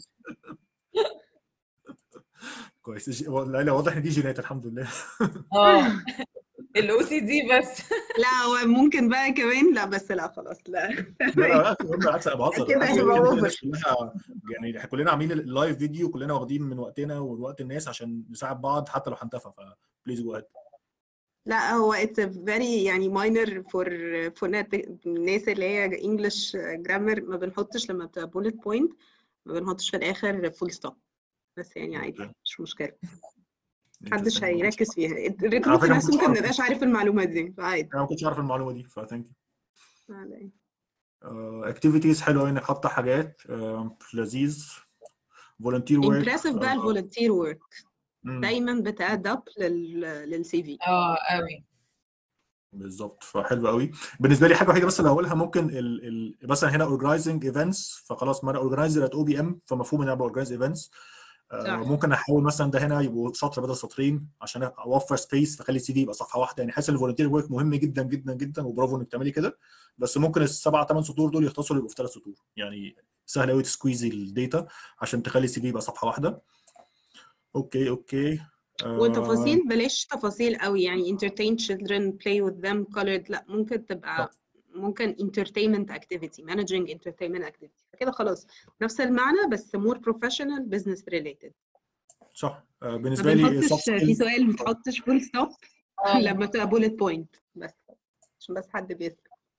كويس. لا واضح ان دي جينات الحمد لله.
اه الاو سي دي بس.
لا هو ممكن بقى كمان، لا بس لا خلاص لا.
لا لا بالعكس انا بهزر،
كده
بالعكس
هيبقى
كده كده الناس
اوفر.
كلها يعني احنا كلنا عاملين اللايف فيديو، كلنا واخدين من وقتنا ووقت الناس عشان نساعد بعض حتى لو هنتفق، فبليز جو اهيد.
لا هو it's a very يعني minor for phonetic الناس اللي هي English grammar، ما بنحطش لما بتبقى bullet point ما بنحطش في الآخر full stop، بس يعني عادي مش مشكلة، محدش هيركز فيها.
على
الريكروتر
فكره ما
نفسه
كنتش
ممكن ما
اعرف،
يبقاش عارف المعلومة دي فعادي.
انا ما كنتش اعرف المعلومه دي فثانك يو.
على إيه؟
اكتيفيتيز حلوه قوي انك حاطه حاجات آه، لذيذ. فولunteer ورك
impressive بقى الفولنتير ورك دايما بتأد اب للسي في.
اه قوي
بالظبط، فحلو قوي. بالنسبه لي حاجه وحيده بس اللي هقولها، ممكن ال ال مثلا هنا اورجنايزنج ايفنتس، فخلاص ما انا اورجنايزر ات او بي ام فمفهوم ان انا باورجنايز ايفنتس. ممكن احاول مثلا ده هنا يبقوا سطر بدل سطرين عشان اوفر سبيس، فخلي السي في يبقى صفحه واحده. يعني حاسس ان الفولنتير ورك مهم جدا جدا جدا وبرافو انك تعملي كده، بس ممكن السبعه ثمان سطور دول يختصروا يبقوا في ثلاث سطور، يعني سهل قوي تسكويزي الداتا عشان تخلي السي في يبقى صفحه واحده. اوكي اوكي. آه
والتفاصيل بلاش تفاصيل قوي، يعني entertain children play with them colored، لا ممكن تبقى ممكن entertainment activity managing entertainment activity فكده خلاص نفس المعنى بس more professional business related.
صح. آه
ما
بالنسبه لي soft
بنحطش في
skills.
سؤال ما تحطش full stop لما تبقى bullet point بس عشان بس حد بيسأل.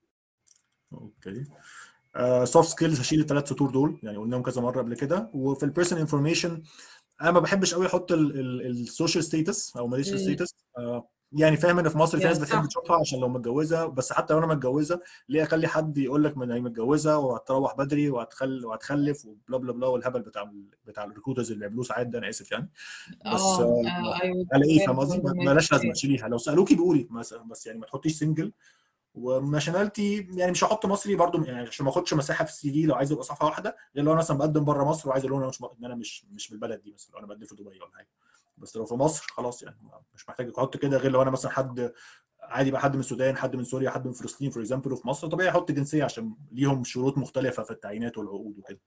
اوكي. سوفت سكيلز هشيل الثلاث سطور دول، يعني قلناهم كذا مره قبل كده. وفي البيرسونال انفورميشن انا ما بحبش قوي احط السوشيال ستيتس او ماليشيال ستيتس. يعني فاهم ان في مصر في ناس بتحب تشوفها عشان لو متجوزه، بس حتى لو انا متجوزه ليه اخلي حد يقول لك من هي متجوزه وهتروح بدري وهتخل وهتخلف وبلا بلا بلا والهبل بتاع ال... بتاع الريكروترز اللي بيعملوه ساعات ده، انا اسف يعني. بس
اه
على ايه فاهم قصدي؟ بلاش لازمه تشيليها، لو سالوكي بقولي مثلا، بس يعني ما تحطيش سنجل. وناشوناليتي يعني مش هحط مصري برضو يعني عشان ما اخدش مساحه في السي في لو عايز يبقى صفحه واحده، غير لو انا مثلا بقدم بره مصر وعايز اقول انا مش ان انا مش مش من البلد دي، مثلا لو انا بقدم في دبي ولا حاجه. بس لو في مصر خلاص يعني مش محتاج احط كده، غير لو انا مثلا حد عادي بقى، حد من السودان، حد من سوريا، حد من فلسطين فور اكزامبل، وفي مصر طبيعي احط جنسيه عشان ليهم شروط مختلفه في التعيينات والعقود وكده.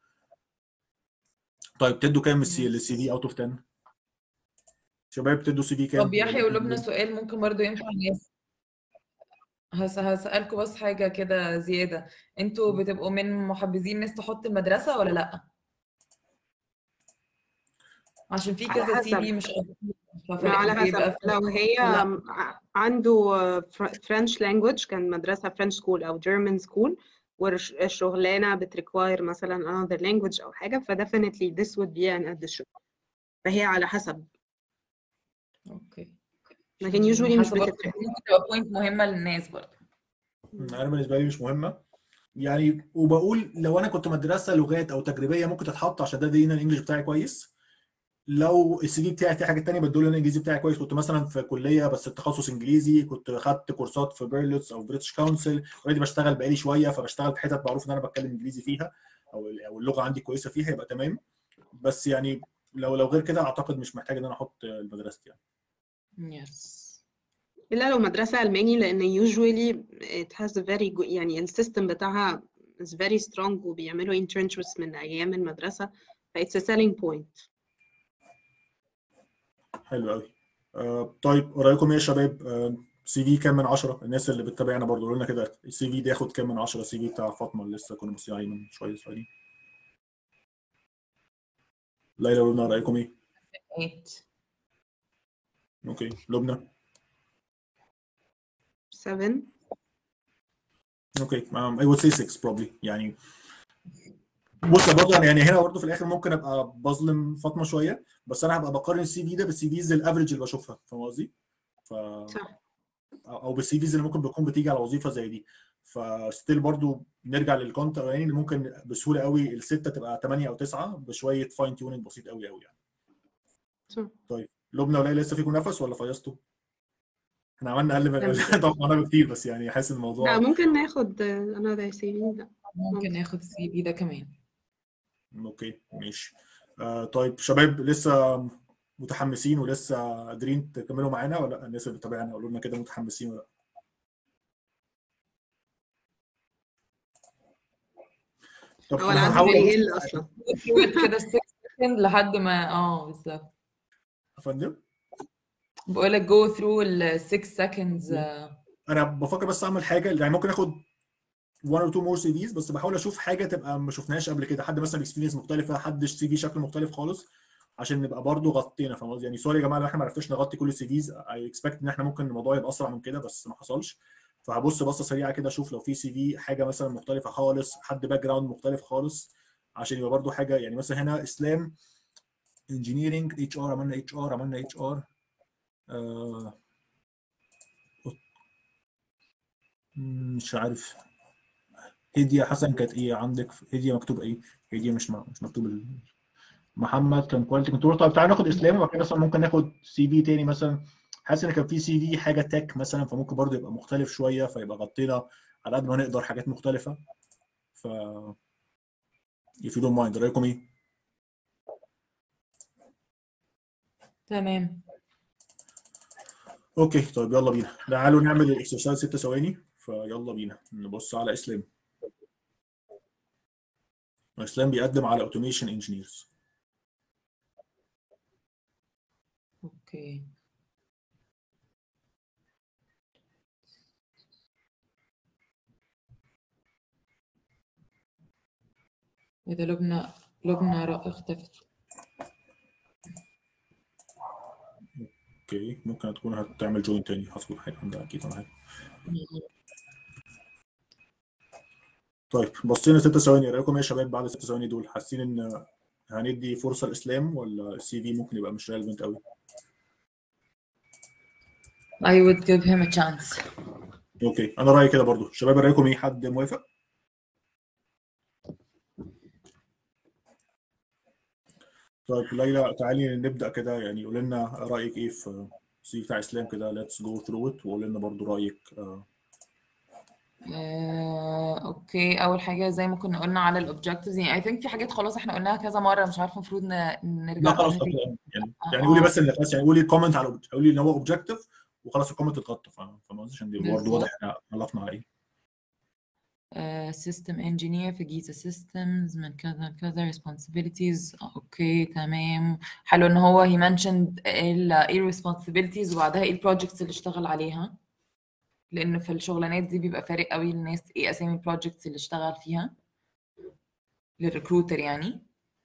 طيب تدوا كام السي في اوت اوف عشرة؟ شباب تدوا سي في كام؟
طب يحيى ولبنى سؤال ممكن برضه ينفع الناس، هس هسألكوا بس حاجة كده زيادة، انتوا بتبقوا من محبذين الناس تحط المدرسة ولا لأ؟ عشان في
على
كذا سي في
حسب
مش
على حسب
بيبقى
لو هي
لا
عنده فرنش لانجوج كان مدرسة فرنش سكول أو جيرمان سكول والشغلانة بتريكواير مثلا another language أو حاجة، ف definitely this would be an addition. فهي على حسب،
اوكي
لكن usually مش بتفرق.
ممكن تبقى بوينت مهمة للناس برضه.
انا بالنسبه لي مش مهمه يعني، وبقول لو انا كنت مدرسه لغات او تجريبيه ممكن تتحط عشان ده دينا الانجليش بتاعي كويس. لو السي في بتاعي في حاجات ثانيه بتدل ان الانجليزي بتاعي كويس، كنت مثلا في كليه بس التخصص انجليزي، كنت خدت كورسات في بيرلتس او بريتش كونسل، اوريدي بشتغل بقالي شويه فبشتغل في حتت معروف ان انا بتكلم انجليزي فيها او او اللغه عندي كويسه فيها، يبقى تمام. بس يعني لو لو غير كده اعتقد مش محتاج ان انا احط المدرسه يعني.
يس
إلا لو مدرسة ألماني، لأن usually it has a very good يعني السيستم بتاعها is very strong وبيعملوا internships من أيام المدرسة، ف it's a selling point.
حلو قوي. آه طيب رايكم ايه يا شباب؟ آه سي في كام من عشرة؟ الناس اللي بتتابعنا برضه قولوا لنا كده السي في ده ياخد كام من عشرة؟ السي في بتاع فاطمه اللي لسه كنا باصين عليه من شويه صغيرين. ليلى ولبنى رايكم ايه؟
ثمانية.
اوكي لبنى.
seven.
اوكي um, I would say six probably يعني. بص برضه يعني هنا برضه في الاخر ممكن ابقى بظلم فاطمه شويه، بس انا هبقى بقارن السي في ده بالسي فيز الافريج اللي بشوفها، فاهم قصدي؟ ف
صح.
او بالسي فيز اللي ممكن بتكون بتيجي على وظيفه زي دي. فستيل برضه نرجع للكونت يعني اللي ممكن بسهوله قوي السته تبقى ثمانية او تسعة بشويه فاين تيوننج بسيط قوي قوي يعني.
صح.
طيب لبنى ولا لسه فيكم نفس ولا فيصتوا؟ احنا عملنا اقل من
تمام.
طبعا بكتير، بس يعني حاسس
لا
الموضوع.
ممكن ناخد another سي في. لا
ممكن
ممكن.
ناخد السي في ده كمان.
اوكي ماشي. آه طيب شباب، لسه متحمسين ولسه قادرين تكملوا معانا ولا لا؟ الناس اللي بتتابعنا قولوا لنا كده متحمسين ولا لا. طب
هو
انا
العدد
هحاول ابص.
بيقل اصلا.
كده ستة سكند لحد ما اه بالظبط.
يا فندم
بقول لك جو ثرو ال ستة seconds.
انا بفكر بس اعمل حاجه، يعني ممكن اخد one or two more سي فيز، بس بحاول اشوف حاجه تبقى ما شفناهاش قبل كده، حد مثلا اكسبيرينس مختلفه، حد سي في شكله مختلف خالص، عشان نبقى برضو غطينا. فاهم قصدي؟ يعني سوري يا جماعه لو احنا ما عرفناش نغطي كل السي فيز، اي اكسبكت ان احنا ممكن الموضوع يبقى اسرع من كده، بس ما حصلش. فهبص بصه سريعه كده اشوف لو في سي في حاجه مثلا مختلفه خالص، حد باك جراوند مختلف خالص، عشان يبقى برضو حاجه. يعني مثلا هنا اسلام انجينيرنج اتش ار، عملنا اتش ار عملنا اتش ار مش عارف. هديه حسن كانت ايه عندك؟ هديه مكتوب ايه؟ هديه مش م- مش مكتوب ال- محمد كان كواليتي كنترول. طيب تعالى ناخد اسلام، وبعد كده مثلا ممكن ناخد سي في تاني مثلا. حاسس ان كان في سي في حاجه تك مثلا، فممكن برضه يبقى مختلف شويه، فيبقى غطينا على قد ما نقدر حاجات مختلفه. ف if you don't mind، رايكم ايه؟
تمام.
اوكي طيب يلا بينا، تعالوا نعمل الاكسرسايز ست ثواني. فيلا بينا نبص على اسلام. اسلام بيقدم على اوتوميشن انجينيرز.
اوكي. اذا لبنى لبنى را- اختفت.
اوكي ممكن تكون هتعمل جوين تاني، حصل حاجه عندها اكيد ولا حاجه. طيب بصينا ست ثواني، رايكم ايه يا شباب بعد ست ثواني دول؟ حاسين ان هندي فرصه لاسلام ولا السي في ممكن يبقى مش ريليفنت قوي؟
I would give him a chance.
اوكي انا رايي كده برضو. شباب رايكم ايه؟ حد موافق؟ طيب ليلى تعالي نبدا كده، يعني قول لنا رايك ايه في السي في بتاع اسلام كده. ليتس جو ثرو ات، وقول لنا برضو رايك. آه،
آه، اوكي. اول حاجه زي ما كنا قلنا على الاوبجكتيفز، يعني I think في حاجات خلاص احنا قلناها كذا مره، مش عارفه المفروض ن-
لا
نرجع
خلاص
نقولها
طب
تاني.
يعني يعني قولي
اه
بس ان خلاص، يعني قولي كومنت على، قولي ان هو اوبجكتيف وخلاص الكومنت اتغطى. فاهم فاهم قصدي؟ عشان يبقى برضه واضح
بالظبط.
احنا غلطنا على ايه.
سيستم انجينير في جيزة سيستمز من كذا كذا responsibilities. آه، اوكي تمام. حلو ان هو he mentioned ال ايه responsibilities وبعدها ايه البروجكتس اللي اشتغل عليها، لان في الشغلانات دي بيبقى فارق قوي الناس ايه اسامي البروجكتس اللي اشتغل فيها للريكروتر يعني.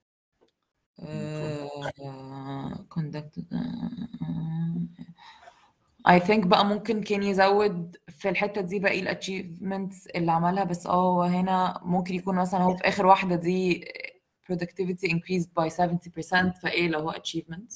آه، conducted آه، I think بقى ممكن كان يزود في الحتة دي باقي ال achievements اللي عملها، بس اه هو هنا ممكن يكون مثلا هو في آخر واحدة دي productivity increased by seventy percent، فايه لو هو achievements.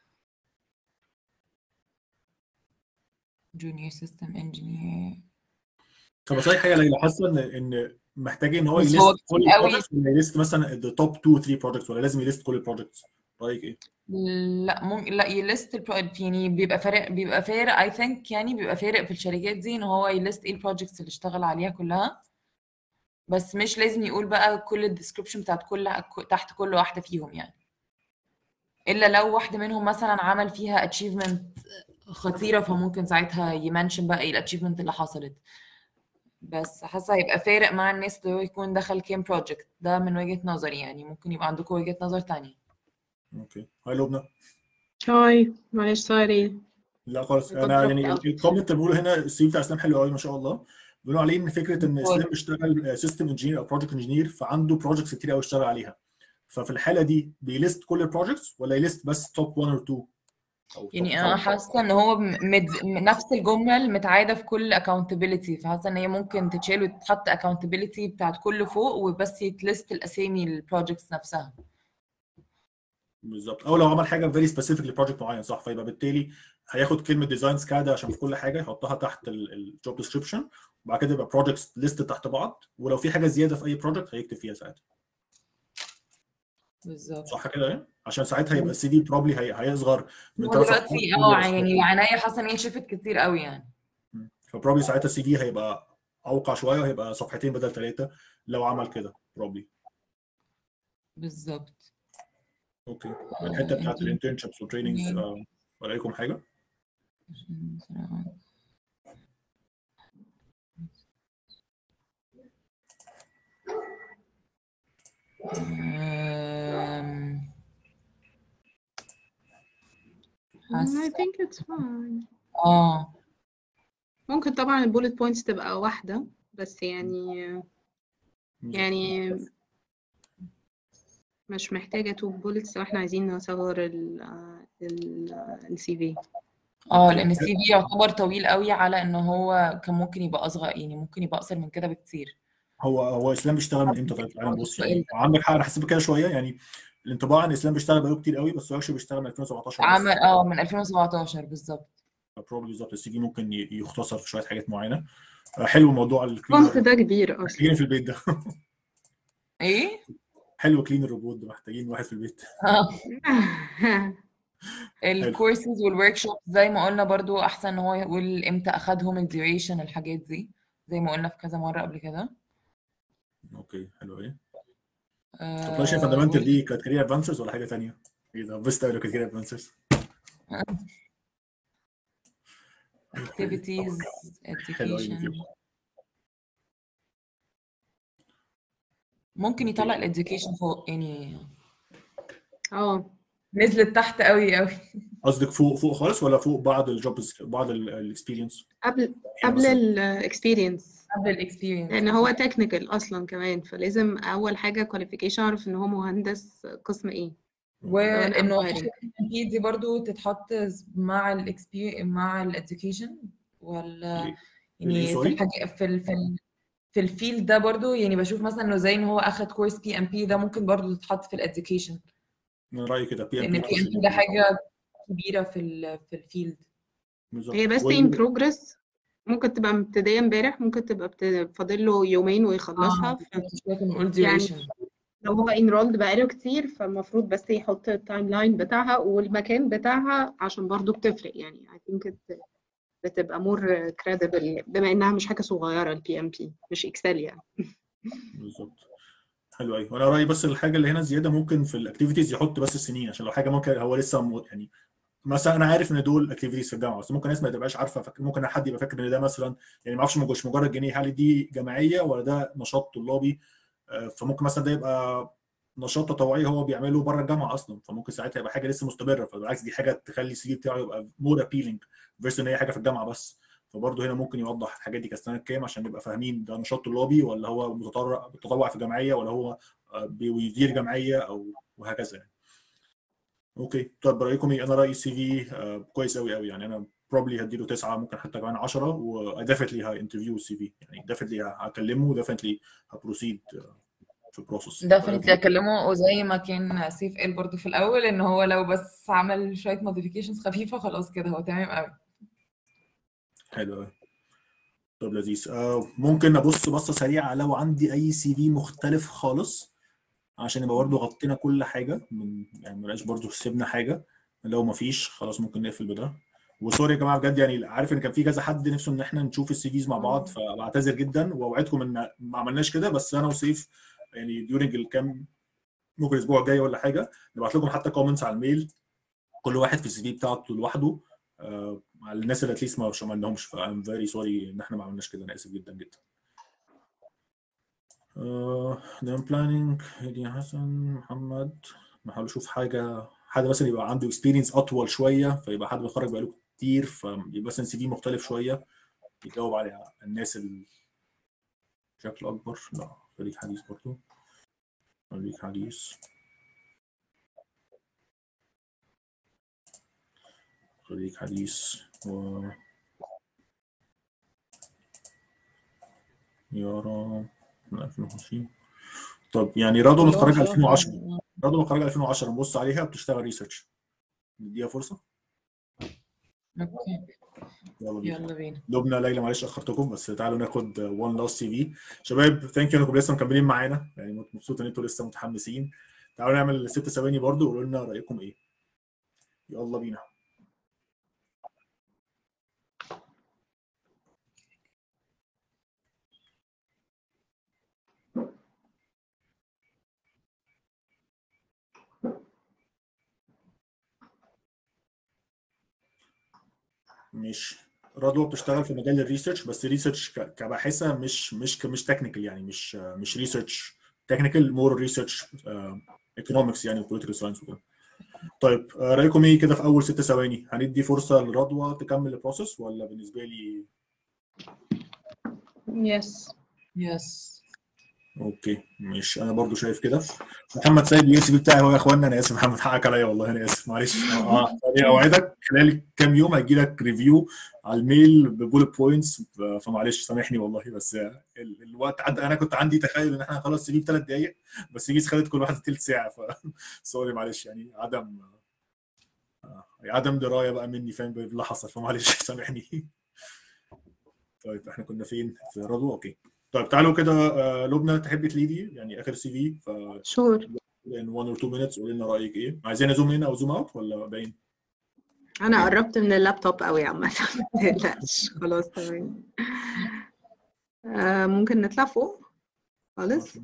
junior system engineer.
طب صحيح حاجه ليلى، حاسه ان ان محتاج ان هو
بس هو
يليست
كتير
كل
قوي.
البروجكتس، ولا يليست مثلا التوب اتنين تلاتة بروجكتس، ولا لازم يليست كل البروجكتس؟ رايك ايه؟
لا ممكن لا يلست البرو... يعني بيبقى فارق بيبقى فارق I think يعني بيبقى فارق في الشركات دي ان هو يلست ايه البروجكتس اللي اشتغل عليها كلها، بس مش لازم يقول بقى كل الديسكريبشن بتاعت كل تحت كل واحدة فيهم يعني، الا لو واحده منهم مثلا عمل فيها achievement خطيره فممكن ساعتها يمنشن بقى ايه الاتشيفمنت اللي حصلت. بس حاسه هيبقى فارق مع الناس اللي هو يكون دخل كام بروجكت، ده من وجهه نظري يعني، ممكن يبقى عندكم وجهه نظر تانية.
اوكي هاي لبنى.
هاي معلش سوري
لا خالص،
كنت
انا
رحت
يعني
اوت.
الكومنت اللي بيقولوا هنا السي في بتاع اسلام حلو قوي ما شاء الله. بيقولوا عليه ان فكره ان اسلام بيشتغل سيستم انجينير او بروجكت انجينير، فعنده بروجكتس كتير قوي اشتغل عليها. ففي الحاله دي بيليست كل البروجكتس ولا يليست بس توب واحد او اتنين او توب
يعني انا
خمسة؟
حاسه ان هو مد... نفس الجمل متعاده في كل accountability، فحاسه ان هي ممكن تتشال وتتحط accountability بتاعت كل فوق وبس يتلست الاسامي البروجكتس نفسها.
بالظبط، او لو عمل حاجه فيري سبيسيفيك لبروجكت معين صح، فيبقى بالتالي هياخد كلمه ديزاين سكادا عشان في كل حاجه يحطها تحت الجوب ديسكربشن، وبعد كده يبقى بروجكتس ليست تحت بعض، ولو في حاجه زياده في اي بروجكت هيكتب فيها ساعتها.
بالظبط.
صح كده ايه؟ عشان ساعتها يبقى السي في بروبلي هي... هيصغر من
هو
ثلاث صفحات
دلوقتي
يبقى
اه
صفحات.
يعني عينيا حاسه ان هي شفت كتير قوي يعني.
فبروبلي ساعتها السي في هيبقى اوقع شويه وهيبقى صفحتين بدل ثلاثه لو عمل كده بروبلي.
بالظبط.
اوكي.
آه،
الحته بتاعت
انتوا
الانترنشيبس والتريننجز
مين؟
ورايكم حاجه؟
أم،
I
حاسه
think it's fine.
اه
ممكن طبعا البولت بوينتس تبقى واحدة بس يعني يعني مش محتاجة تو بولتس واحنا عايزين نصغر ال ال السي في.
اه لان السي في يعتبر طويل قوي على ان هو كان ممكن يبقى اصغر، يعني ممكن يبقى اقصر من كده بكتير.
هو هو اسلام بيشتغل من امتى؟ طيب تعالى
برضه
نبص،
السؤال
يعني
ده
عندك حق، انا حسيت بكده شويه يعني. الانطباع ان اسلام بيشتغل بقاله كتير قوي، بس هو اكشلي بيشتغل من ألفين وسبعتاشر
عمل
بس.
اه من ألفين وسبعتاشر بالظبط.
فبروبلي بالظبط السي في ممكن ي- يختصر في شويه حاجات معينه. حلو موضوع
الفونت
الكلينر،
ده كبير اصلا.
محتاجين في البيت ده.
ايه
حلو كلينر روبوت ده، محتاجين واحد في البيت.
اه
حلو.
الكورسز والورك شوب زي ما قلنا برضو احسن ان هو يقول امتى اخدهم، الديوريشن، الحاجات دي زي ما قلنا في كذا مره قبل كده.
اوكي حلو. ايه سبلاي شين
آه
فاندامنتال دي كانت كارير ادفانسرز ولا حاجه ثانيه؟ ايه ده بس كانت كارير ادفانسرز. اوكي
activities
حلو قوي
education.
ريفيو.
ممكن
اوكي
يطلع الاديوكيشن فوق يعني،
اه
نزلت تحت قوي قوي.
قصدك فوق فوق خالص ولا فوق بعض الجوبز بعض الاكسبيرينس؟
قبل
يعني
قبل
مثلا
الاكسبيرينس
قبل الاكسبيرينس
لان هو
بالظبط.
تكنيكال اصلا كمان، فلازم اول حاجه كواليفيكيشن اعرف ان هو مهندس قسم ايه
اوكي
لو انا
وانه
اكوايرنج.
البي دي برضو تتحط مع الاكسبير مع الاديوكيشن ولا
الايه الايه
يعني في
سوري؟
الحاجه في ال... في ال... في الفيلد ده برضو، يعني بشوف مثلا انه زي ان هو اخد كورس بي ام بي ده ممكن برضو تتحط في الاديوكيشن،
من رايي كده بي ام
لان
بي
البي ام
تخش
بي ده
الانترفيو.
حاجه كبيره في ال... في الفيلد.
هي
بالظبط.
بس in
وال
progress، ممكن تبقى مبتدئة امبارح، ممكن تبقى بت- فاضل له يومين ويخلصها.
اه
ف
بالظبط، شويه بنقول
يعني
duration.
لو هو enrolled بقاله كتير فالمفروض بس يحط التايم لاين بتاعها والمكان بتاعها عشان برضو بتفرق يعني. I think it بتبقى more credible بما انها مش حاجة صغيرة البي ام بي مش اكسل يعني.
بالظبط. حلو قوي. وانا رايي بس الحاجه اللي هنا زياده ممكن في الاكتيفيتيز يحط بس السنين، عشان لو حاجه ممكن هو لسه م... يعني مثلا انا عارف ان دول اكتيفيتيز في الجامعه، بس ممكن ناس ما تبقاش عارفه. فك... ممكن حد يبقى فاكر ان ده مثلا، يعني ما اعرفش مش مجرد جنيه، هل دي جماعيه ولا ده نشاط طلابي. آه، فممكن مثلا ده يبقى نشاط تطوعي هو بيعمله بره الجامعه اصلا، فممكن ساعتها يبقى حاجه لسه مستمره. فبالعكس دي حاجه تخلي السي في بتاعه يبقى مور ابيلينج فيرس ان هي حاجه في الجامعه بس. فبرضه هنا ممكن يوضح الحاجات دي كانت سنه كام عشان نبقى فاهمين ده نشاط طلابي ولا هو متطوع متطوع في جمعيه ولا هو آه، بيدير جمعيه او وهكذا يعني. اوكي طب رايكم ايه؟ انا رايي السي في آه كويس قوي قوي يعني. انا بروبلي هديله تسعه، ممكن حتى كمان عشرة، وديفنتلي هانترفيو السي في يعني. ديفنتلي هكلمه وديفنتلي هبروسيد في البروسيس.
ديفنتلي
رايكم؟
اكلمه، وزي ما كان سيف قال برضو في الاول ان هو لو بس عمل شويه موديفيكيشنز خفيفه خلاص كده هو تمام قوي.
حلو قوي. طب لذيذ. آه ممكن ابص بصه سريعه لو عندي اي سي في مختلف خالص، عشان يبقى برضه غطينا كل حاجه من يعني، ما بقاش برضه سيبنا حاجه. لو ما فيش خلاص ممكن نقفل بده. وسوري يا جماعه بجد، يعني عارف ان كان في كذا حد نفسه ان احنا نشوف السي فيز مع بعض، فبعتذر جدا واوعدكم ان ما عملناش كده. بس انا وسيف يعني ديورنج الكام، ممكن الاسبوع الجاي ولا حاجه نبعت لكم حتى كومنتس على الميل، كل واحد في السي في بتاعته لوحده، آه على الناس اللي اتليست ما عملناهمش. فام فيري سوري ان احنا ما عملناش كده، انا اسف جدا جدا. آه ده بلاننج هدي حسن محمد. بحاول اشوف حاجه، حد مثلا يبقى عنده اكسبيرينس اطول شويه، فيبقى حد بيتخرج بقاله كتير، فيبقى مثلا سي في مختلف شويه يجاوب على الناس اللي بشكل اكبر. لا خليك حديث برضه، خليك حديث، خليك حديث و يارا من ألفين وعشرين. طب يعني رضوى
كلهم
متخرجه
شباب
ألفين وعشرة،
بعض.
رضوى متخرجه ألفين وعشرة نبص عليها بتشتغل ريسيرش، نديها فرصه.
اوكي
يلا بينا.
يلا بينا.
لبنى ليلى معلش اخرتكم، بس تعالوا ناخد وان لاست سي في. شباب ثانك يو انكم لسه مكملين معانا، يعني مبسوط ان انتوا لسه متحمسين. تعالوا نعمل ست ثواني برضو وقولوا لنا رايكم ايه. يلا بينا. مش رضوى بتشتغل في مجال الريسيرش، بس ريسيرش كباحثه، مش مش ك- مش تكنيكال يعني، مش مش ريسيرش تكنيكال، مور ريسيرش ايكونومكس يعني وبوليتيكال ساينس وكده. طيب آه، رايكم ايه كده في اول ست ثواني؟ هندي فرصه لرضوى تكمل البروسيس ولا بالنسبه لي؟
يس.
يس.
اوكي مش انا برضو شايف كده. محمد سيد اليو اس بي بتاعي هو يا اخوانا. انا اسف محمد، حقك عليا والله، انا اسف معلش. اه يعني اوعدك خلال كام يوم هيجي لك ريفيو على الميل ببولت بوينتس، فمعلش سامحني والله. بس ال- الوقت عدى. انا كنت عندي تخيل ان احنا هنخلص سي في ثلاث دقائق، بس يجي خدت كل واحد ثلث ساعه. ف سوري معلش يعني، عدم عدم درايه بقى مني فاهم باللي حصل، فمعلش سامحني. طيب احنا كنا فين؟ في رضوى. اوكي طيب تعالوا كده. آه، لبنى تحبي تليدي يعني اخر سي في؟ ف
شور.
in one or two minutes قولي لنا رايك ايه. عايزين زوم ان او زوم اوت ولا باين؟
انا قربت من اللابتوب قوي عامه ما تقلقش. خلاص تمام. آه ممكن نطلع فوق خالص.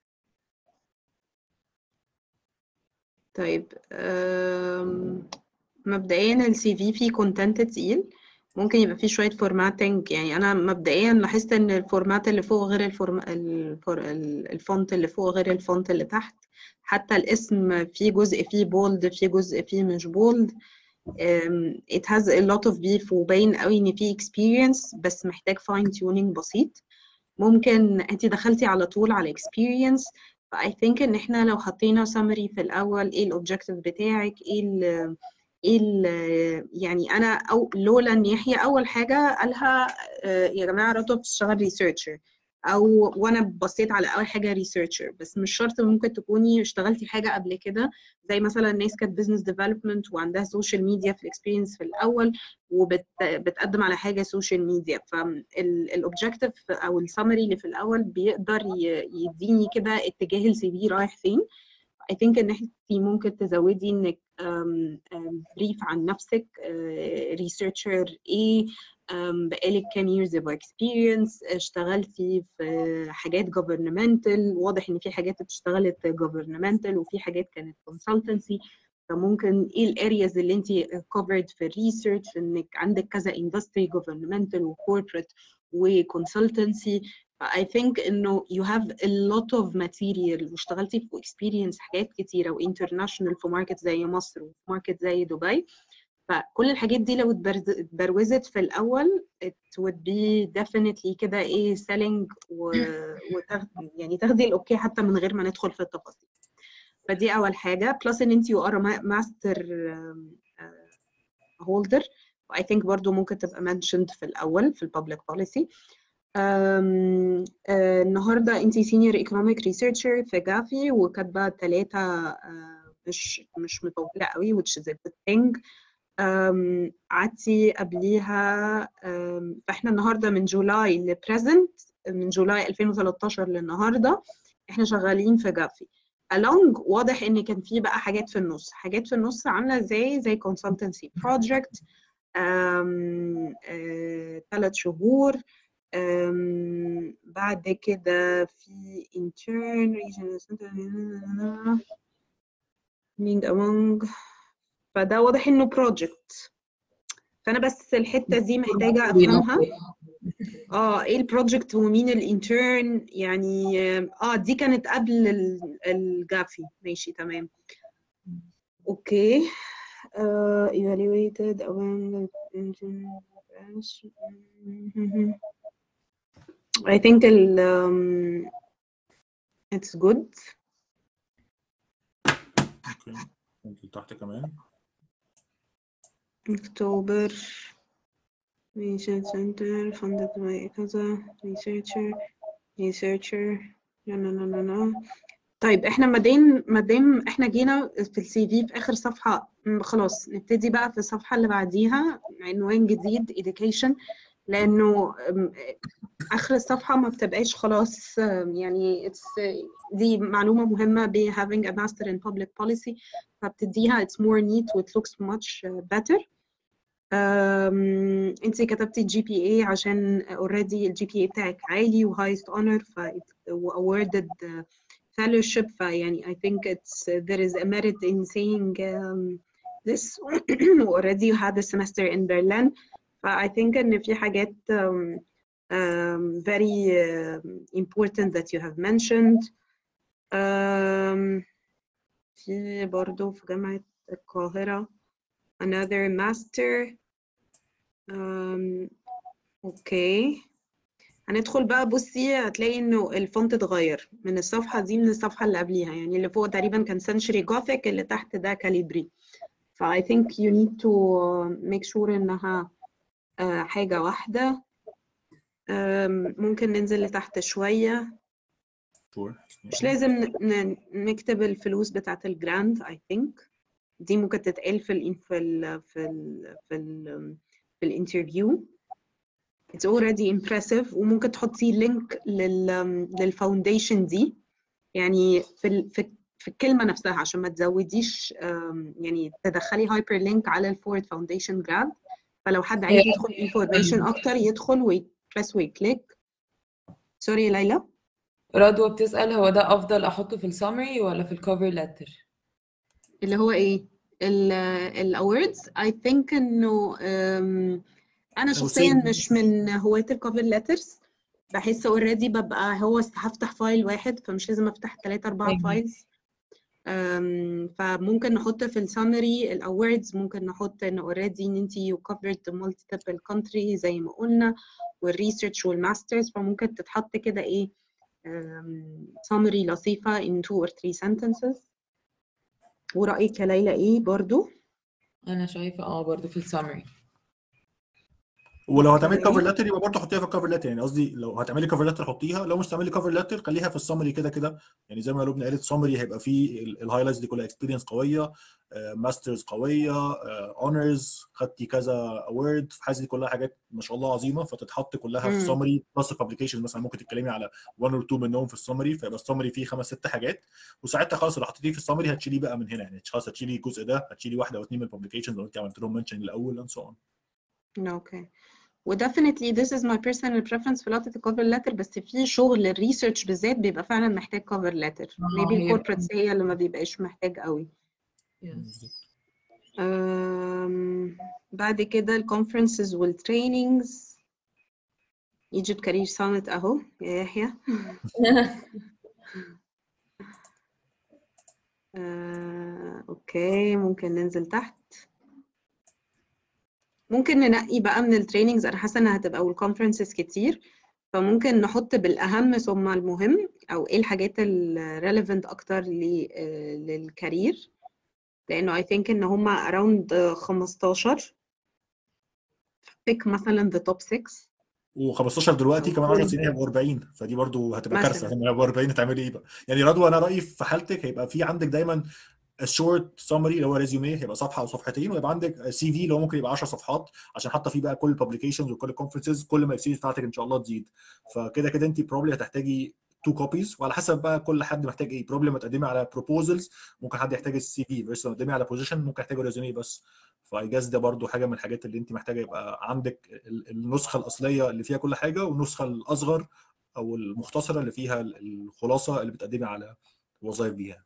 طيب آم، مبدئيا السي في فيه كونتنت تقيل، ممكن يبقى فيه شويه فورماتنج. يعني انا مبدئيا لاحظت ان الفورمات اللي فوق غير الفورم... الفور... الفونت اللي فوق غير الفونت اللي تحت. حتى الاسم فيه جزء فيه بولد، فيه جزء فيه مش بولد. um, it has a lot of beef، وباين قوي ان فيه experience بس محتاج fine tuning بسيط. ممكن انت دخلتي على طول على experience، ف I think ان احنا لو حطينا summary في الاول، ايه الاوبجكتيف بتاعك، ايه ال ايه ال يعني انا او لولا ان يحيى اول حاجه قالها آه، يا جماعه رضوى بتشتغل ريسيرشر، او وانا بصيت على اول حاجه ريسيرشر، بس مش شرط، ممكن تكوني اشتغلتي حاجه قبل كده، زي مثلا ناس كانت بزنس ديفلوبمنت وعندها سوشيال ميديا في الاكسبيرينس في الاول وبتقدم على حاجه سوشيال ميديا. فالاوبجكتيف او السمري اللي في الاول بيقدر يديني كده اتجاه السي في رايح فين. I think ان انت ممكن تزودي انك بريف عن نفسك، ريسيرشر ايه، بقالك كام years of experience، اشتغلتي في حاجات governmental، واضح ان في حاجات اشتغلت governmental وفي حاجات كانت consultancy. فممكن ايه الارياز اللي انت covered في الريسيرش، انك عندك كذا industry governmental وcorporate وconsultancy. I think انه you have a lot of material، واشتغلتي في experience حاجات كتيرة وانترناشونال في ماركت زي مصر وفي ماركت زي دبي. فكل الحاجات دي لو اتبروزت في الأول it would be definitely كده ايه selling، وتاخد يعني تاخدي الأوكي حتى من غير ما ندخل في التفاصيل. فدي أول حاجة. plus إن انت you are a master holder، I think برضو ممكن تبقى mentioned في الأول في البابليك policy. أم، أه، النهارده انت سينيور ايكونوميك ريسيرشر في جافي وكاتبه ثلاثه مش مش مطوله قوي which is a good thing. أم، قعدتي قبليها، أم، فاحنا النهارده من جولاي لبريزنت، من جولاي ألفين وثلاثة عشر للنهارده احنا شغالين في جافي. along واضح ان كان في بقى حاجات في النص، حاجات في النص عامله زي زي consultancy project ثلاث شهور. أم، بعد كده في intern regional center being among، فده واضح انه project. فانا بس الحته دي محتاجه افهمها. اه ايه البروجكت ومين الانترن يعني. اه دي كانت قبل الجافي. ماشي تمام اوكي. uh, evaluated among I think ال um, it's good.
اوكي انت تحت كمان.
October research center funded by كذا researcher researcher لا لا لا لا. طيب احنا مادام مادام احنا جينا في السي في في اخر صفحه، خلاص نبتدي بقى في الصفحه اللي بعديها عنوان جديد education، لانه اخر الصفحه ما بتبقاش خلاص يعني it's دي معلومه مهمه ب having a master in public policy فبتديها it's more neat it looks much better. um, انت كتبتي جي بي اي عشان already الجي بي اي بتاعك عالي و highest honor ف awarded fellowship فيعني I think it's there is a merit in saying um, this already you had a semester in Berlin ف I think ان في حاجات um, um, very uh, important that you have mentioned. um, في برضو في جامعة القاهرة another master. um, اوكي هندخل بقى بصي هتلاقي انه الفونت اتغير من الصفحة دي من الصفحة اللي قبليها يعني اللي فوق تقريبا كان century gothic اللي تحت ده calibri ف I think you need to make sure انها uh, حاجة واحدة. um, ممكن ننزل لتحت شوية مش لازم ن- نكتب الفلوس بتاعت الجراند I think دي ممكن تتقال في ال في ال في ال في ال في الانترفيو. It's already impressive وممكن تحطي لينك لل للفاونديشن دي يعني في ال في في الكلمة نفسها عشان ما تزوديش يعني تدخلي هايبر لينك على الفورد فاونديشن جراد فلو حد عايز يدخل انفورميشن اكتر يدخل ويبرس ويكليك. سوري ليلى.
رضوى بتسأل هو ده أفضل أحطه في السامري ولا في الكوفر لتر؟
اللي هو ايه؟ الاوردز I think انه انا شخصيا مش من هواة الكوفر لترز بحس اوريدي ببقى هو هفتح فايل واحد فمش لازم افتح ثلاثة أربعة فايلز. فممكن نحط في السامري الاوردز ممكن نحط ان اوريدي ان انت you covered multiple country زي ما قلنا والريسيرش والماسترز فممكن تتحط كده ايه سامري لطيفة in two or three sentences. ورأيك يا ليلى ايه برضو؟
أنا شايفة اه برضو في السامري.
ولو هتعملي كفر لتر يبقى برضه حطيها في الكفر لتر يعني قصدي لو هتعملي كفر لتر حطيها لو مش هتعملي كفر لتر خليها في السمري كده كده يعني زي ما لبنى قالت سمري هيبقى فيه الهايلايتس دي كلها اكسبيرينس قويه ماسترز قويه اونرز خدتي كذا اوورد حاجه دي كلها حاجات ما شاء الله عظيمه فتتحط كلها في سمري بلس الببليكيشن مثلا ممكن تتكلمي على واحد اور اتنين منهم في السمري فيبقى السمري فيه خمس ست حاجات وساعتها خلاص لو حطيتيه في السمري هتشيليه بقى من هنا يعني خلاص هتشيلي الجزء ده هتشيلي واحده او اثنين من الببليكيشنز لو انت عملت لهم منشن الاول اند سو اون.
اوكي و definitely this is my personal preference في لقطة الكوفر لتر بس في شغل الريسيرش بالذات بيبقى فعلا محتاج كوفر لتر maybe الكوربريتس هي اللي ما بيبقاش محتاج قوي.
yes.
um, بعد كده الكونفرنسز والتريننجز Egypt Career Summit اهو يا يحيى. uh, اوكي ممكن ننزل تحت ممكن ننقي بقى من التريننجز انا حاسه انها هتبقى والكونفرنسز كتير فممكن نحط بالاهم ثم المهم او ايه الحاجات الريليفنت اكتر للكارير لانه I think ان هما around خمستاشر pick مثلا the top six
و15 دلوقتي كمان عشر سنين هيبقوا أربعين فدي برضو هتبقى كارثه
مثلا
هم هيبقوا أربعين هتعملي ايه بقى يعني رضوى انا رايي في حالتك هيبقى في عندك دايما الشورت سمري اللي هو ريزيومي هيبقى صفحه او صفحتين ويبقى عندك سي في اللي هو ممكن يبقى عشر صفحات عشان حاطه فيه بقى كل الببليكيشنز وكل الكونفرنسز كل ما السي في بتاعتك ان شاء الله تزيد فكده كده انت بروبلي هتحتاجي تو كوبيز وعلى حسب بقى كل حد محتاج ايه بروبلي ما تقدمي على بروبوزلز ممكن حد يحتاج السي في بس لو تقدمي على بوزيشن ممكن يحتاج ريزيومي بس فاي جاز ده برضو حاجه من الحاجات اللي انت محتاجه يبقى عندك النسخه الاصليه اللي فيها كل حاجه والنسخه الاصغر او المختصره اللي فيها الخلاصه اللي بتقدمي على وظائف بيها.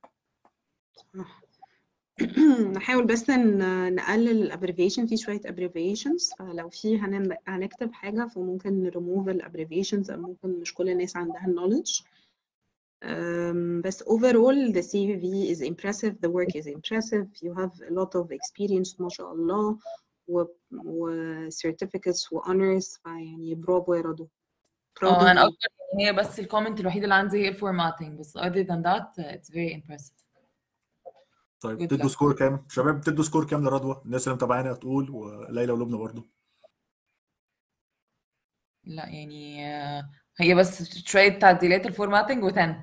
نحاول بس نقلل الابريفيشن في شويه abbreviations فلو في هنكتب حاجه فممكن نريموف الابريفيشنز او ممكن مش كل الناس عندها النولج. Um, بس overall the سي في is impressive the work is impressive you have a lot of experience ما شاء الله و, و certificates و honors فيعني برافو يا رضوى.
اه انا اكتر هي بس الكومنت الوحيد اللي عندي هي formatting بس other than that it's very impressive.
طيب بتدوا سكور كام؟ شباب بتدوا سكور كام لرضوى؟ الناس اللي متابعانا تقول وليلى ولبنى برضو.
لا يعني هي بس شوية تعديلات الفورماتنج وتن.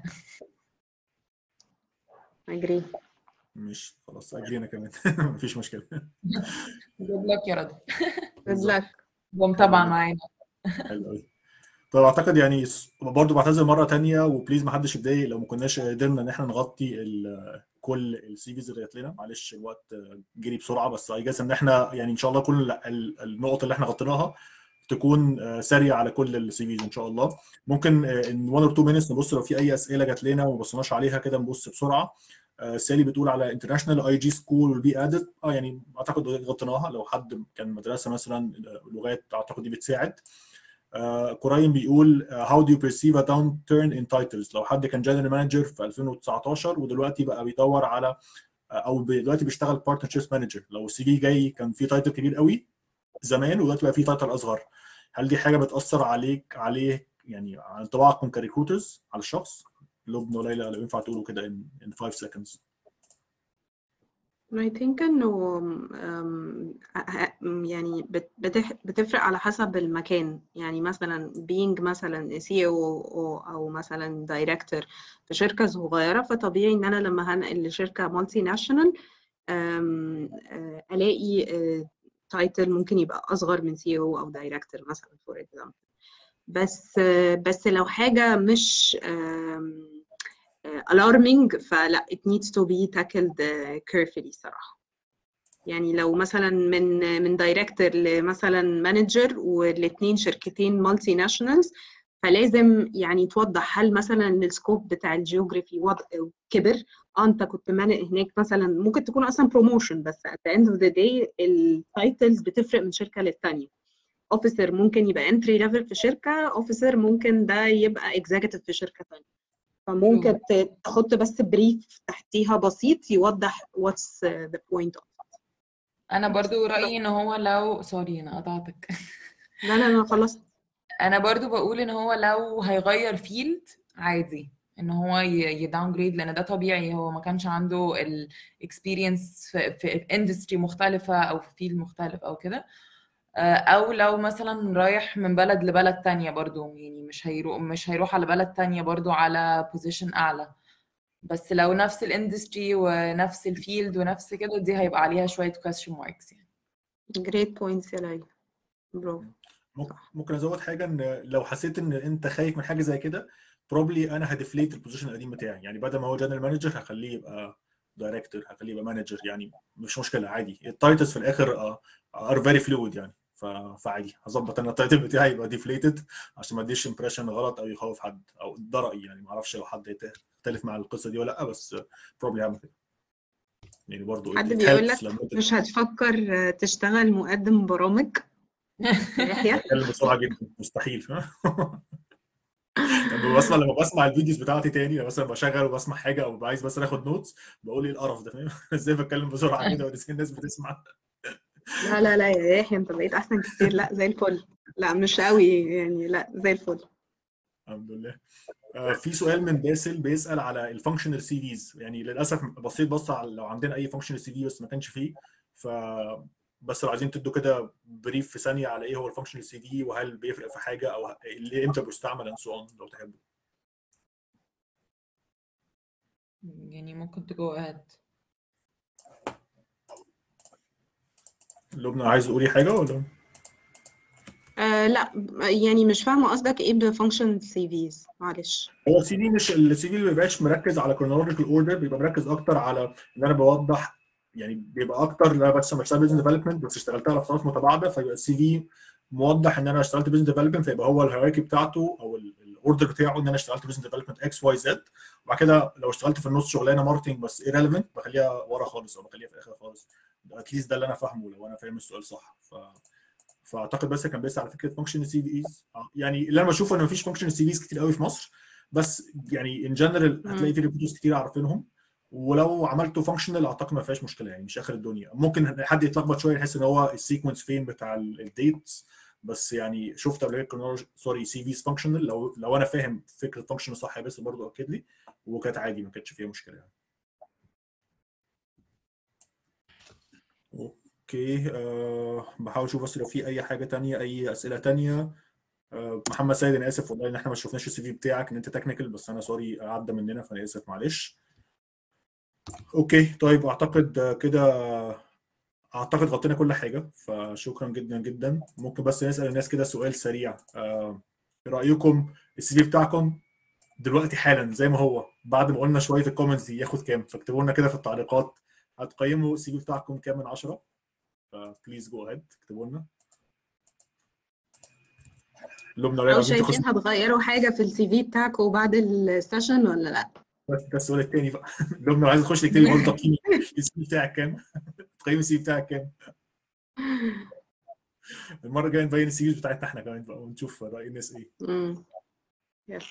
اجري.
مش خلاص اجري انا كمان مفيش مشكلة.
جود لك يا رضوى.
جود لك.
ومتابعة معانا.
حلو قوي. فاعتقد يعني برضه بعتذر مره تانية، وبليز ما حدش يتضايق لو ما كناش قدرنا ان احنا نغطي ال- كل السي فيز اللي جات لنا، معلش الوقت جري بسرعه، بس اي جاس ان احنا يعني ان شاء الله كل ال- النقط اللي احنا غطيناها تكون آه، سريعه على كل السي فيز ان شاء الله. ممكن آه، ان واحد اور اتنين مينتس نبص لو في اي اسئله جات لنا وما بصيناش عليها كده، نبص بسرعه. آه، سالي بتقول على انترناشونال اي جي سكول والبي ادد، اه يعني اعتقد غطيناها، لو حد كان مدرسه مثلا آه، لغات اعتقد دي بتساعد. آه، كوراين بيقول آه، how do you perceive a downturn in titles، لو حد كان جنرال مانجر في ألفين وتسعتاشر ودلوقتي بقى بيدور على آه، او دلوقتي بيشتغل بارتنرشيب مانجر، لو السي في جاي كان في تايتل كبير قوي زمان ودلوقتي بقى في تايتل اصغر، هل دي حاجه بتاثر عليك عليه يعني على انطباعكم كريكروترز على الشخص؟ لبنى وليلى لو ينفع تقولوا كده in in five seconds.
I think انه أم، ه- يعني بت- بتح- بتفرق على حسب المكان. يعني مثلا being مثلا سي او او او مثلا دايركتور في شركة صغيرة، فطبيعي ان انا لما هنقل لشركة مالتي ناشونال الاقي تايتل ممكن يبقى اصغر من سي او او دايركتور مثلا فور اكزامبل. بس آه، بس لو حاجة مش آم، آه، alarming فلا it needs to be tackled آه، carefully صراحة. يعني لو مثلا من من دايركتور لمثلا مانجر والاثنين شركتين مالتي ناشونالز، فلازم يعني توضح هل مثلا السكوب بتاع الجيوغرافي كبر. اه انت كنت مانق هناك مثلا، ممكن تكون اصلا بروموشن، بس at the end of the day التايتلز بتفرق من شركه للتانيه. اوفيسر ممكن يبقى انتري ليفل في شركه، اوفيسر ممكن ده يبقى اكزيكتيف في شركه ثانيه. فممكن
true.
ت- تحط بس بريف تحتيها بسيط يوضح what's the point of.
انا
بس
برضو رأيي ان هو لو سوري انا قطعتك
لا لا انا خلصت.
انا برضو بقول ان هو لو هيغير فيلد عادي ان هو يداون جريد، لان ده طبيعي، هو ما كانش عنده الاكسبيرينس في في اندستري مختلفة او في فيلد مختلف او كده. آه، او لو مثلا رايح من بلد لبلد تانية برضو، يعني مش هيروح مش هيروح على بلد تانية برضو على بوزيشن اعلى. بس لو نفس الاندستري ونفس الفيلد ونفس كده، دي هيبقى عليها شوية question marks يعني.
great points يا ليلى، برافو.
ممكن
صح.
ممكن ازود حاجه، ان لو حسيت ان انت خايف من حاجه زي كده بروبلي انا هديفليت البوزيشن القديم بتاعي، يعني بدل ما هو جنرال مانجر هخليه يبقى دايركتور، هخليه يبقى مانجر، يعني مش مشكله عادي، التايتلز في الاخر ار فيري فلويد يعني. ف- فعادي هظبط انا التايتل بتاعي يبقى ديفليتد عشان ما اديش امبريشن غلط او يخوف حد، او ده رايي يعني، ما اعرفش لو حد يختلف مع القصه دي ولا لا، بس بروبلي هعمل كده يعني برضه
حد
it
بيقول
helps
لك
لما انت
مش هتفكر تشتغل مقدم برامج يا يحيى؟
تتكلم بسرعه جدا مستحيل. لما بسمع لما بسمع الفيديوز بتاعتي تاني، لما مثلا بشغل وبسمع حاجه او عايز بس اخد نوتس، بقول ايه القرف ده، فاهم؟ ازاي بتكلم بسرعه كده وازاي الناس بتسمع.
لا لا لا يا يحيى، انت بقيت احسن كتير. لا زي الفل. لا مش قوي يعني، لا زي الفل.
الحمد لله. آه، في سؤال من باسل بيسال على الفانكشنال سي فيز، يعني للاسف بصيت بص على لو عندنا اي فانكشنال سي في بس ما كانش فيه، ف بس لو عايزين تدوا كده بريف في ثانيه على ايه هو الفانكشنال سي في، وهل بيفرق في حاجه، او اللي امتى بيستعمل اند سو اون، لو تحبوا.
يعني ممكن تجو ahead.
لبنى عايز تقولي حاجه ولا؟
آه لا، يعني مش فاهمه قصدك ايه بفانكشن سي فيز، معلش.
هو السي في مش السي في ما بيبقاش مركز على chronological اوردر، بيبقى مركز اكتر على ان انا بوضح، يعني بيبقى اكتر ان انا بس بشتغل بزنس ديفلوبمنت بس اشتغلتها على فترات متباعده، فيبقى السي في موضح ان انا اشتغلت بزنس ديفلوبمنت، فيبقى هو الهيراركي بتاعته او الاوردر بتاعه ان انا اشتغلت بزنس ديفلوبمنت اكس واي زد، وبعد كده لو اشتغلت في النص شغلانه ماركتنج بس ايرليفنت بخليها ورا خالص او بخليها في الاخر خالص. اتليست ده اللي انا فاهمه لو انا فاهم السؤال صح. ف فاعتقد بس كان بيسال على فكره فانكشن سي فيز، يعني اللي انا بشوفه ان مفيش فانكشن سي فيز كتير قوي في مصر، بس يعني ان جنرال هتلاقي
مم.
في ريكروترز كتير عارفينهم، ولو عملته فانكشنال اعتقد ما فيهاش مشكله، يعني مش اخر الدنيا. ممكن حد يتلخبط شويه يحس ان هو السيكونس فين بتاع الديتس، بس يعني شفت قبل كده سوري سي فيز فانكشنال، لو لو انا فاهم فكره فانكشنال صح بس برضه اكد لي، وكانت عادي ما كانتش فيها مشكله يعني. اوكي أه بحاول اشوف بس لو في اي حاجه تانية، اي اسئله تانية. أه محمد سيد انا اسف والله ان احنا ما شفناش السي في بتاعك، ان انت تكنيكال، بس انا سوري عدى مننا فانا اسف معلش. اوكي طيب اعتقد آه، كده اعتقد غطينا كل حاجه، فشكرا جدا جدا. ممكن بس نسال الناس كده سؤال سريع، أه ايه رايكم السي في بتاعكم دلوقتي حالا زي ما هو بعد ما قلنا شويه الكومنتس دي ياخد كام؟ فاكتبوا لنا كده في التعليقات هتقيموا السي في بتاعكم كام من عشرة. فبليز جو اهيد اكتبوا لنا. لبنى
او
ليلى عايزين
شايفين
تخشوا؟
هتغيروا حاجه في السي في بتاعكم بعد السيشن ولا لا؟
ده السؤال الثاني بقى. لبنى عايز تخش تكتبي برضه تقييم السي في بتاعك كام؟ تقييم السي في بتاعك كام؟ المره الجايه نبين السي في بتاعتنا احنا كمان بقى ونشوف راي الناس ايه.
امم يس.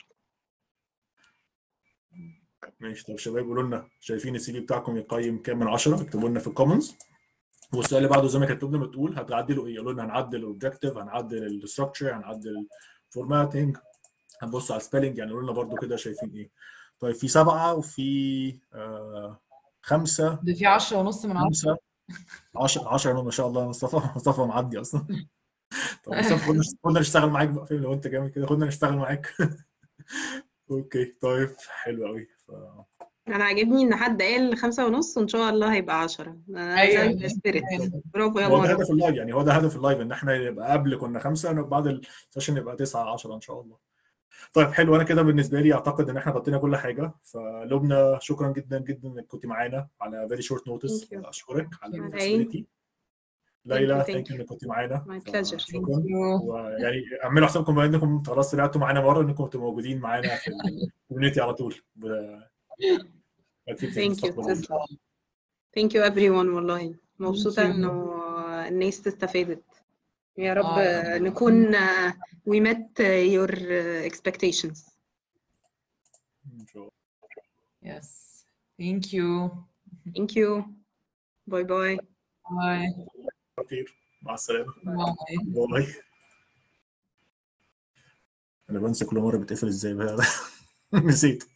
ماشي. طب شباب قولوا لنا شايفين السي في بتاعكم يقيم كام من عشرة؟ اكتبوا لنا في الكومنتس. والسؤال اللي بعده زي ما كانت لبنى بتقول هتعدلوا ايه؟ قولوا لنا هنعدل الاوبجكتيف، هنعدل الستراكشر، هنعدل الفورماتنج، هنبص على السبيلنج، يعني قولوا لنا برضو كده شايفين ايه. طيب في سبعه وفي آه خمسه.
ده في عشرة ونص من
خمسه
عشرة.
عشرة عشرة ما شاء الله. مصطفى مصطفى معدي اصلا. طب مصطفى خدنا خدنا نشتغل معاك بقى، فاهم؟ لو انت جامد كده خدنا نشتغل معاك. اوكي طيب حلو قوي. ف...
انا عاجبني ان حد قال خمسة ونص وان شاء الله هيبقى عشرة. انا عايزه
ايوه
السبيريت. برافو يا
هو ده
مروه.
هدف اللايف، يعني هو ده هدف اللايف ان احنا يبقى قبل كنا خمسه بعد السيشن يبقى تسعه عشرة ان شاء الله. طيب حلو. انا كده بالنسبه لي اعتقد ان احنا غطينا كل حاجه. فلبنى شكرا جدا جدا انك كنت معانا على فيري شورت نوتس.
ثانك يو.
اشكرك على
على ايه؟
الفلكسبيتي.
ثانك يو
ليلى
ثانك
ثانك يو
يو.
انك كنت معانا.
ماي بليجر.
فشكرا.
يو.
ويعني اعملوا حسابكم بما انكم خلاص طلعتوا معانا مره انكم تبقوا موجودين معانا في الكوميونتي على طول. اكيد في
ثانك يو.
المستقبل.
تسلم. ثانك يو everyone. والله مبسوطه
you.
انه الناس استفادت. يا رب
اه
نكون uh, we met your expectations.
ان شاء الله.
يس ثانك يو.
Thank you. باي باي.
باي
خير. مع السلامه.
باي.
باي. انا بنسى كل مره بتقفل ازاي بقى. نسيت.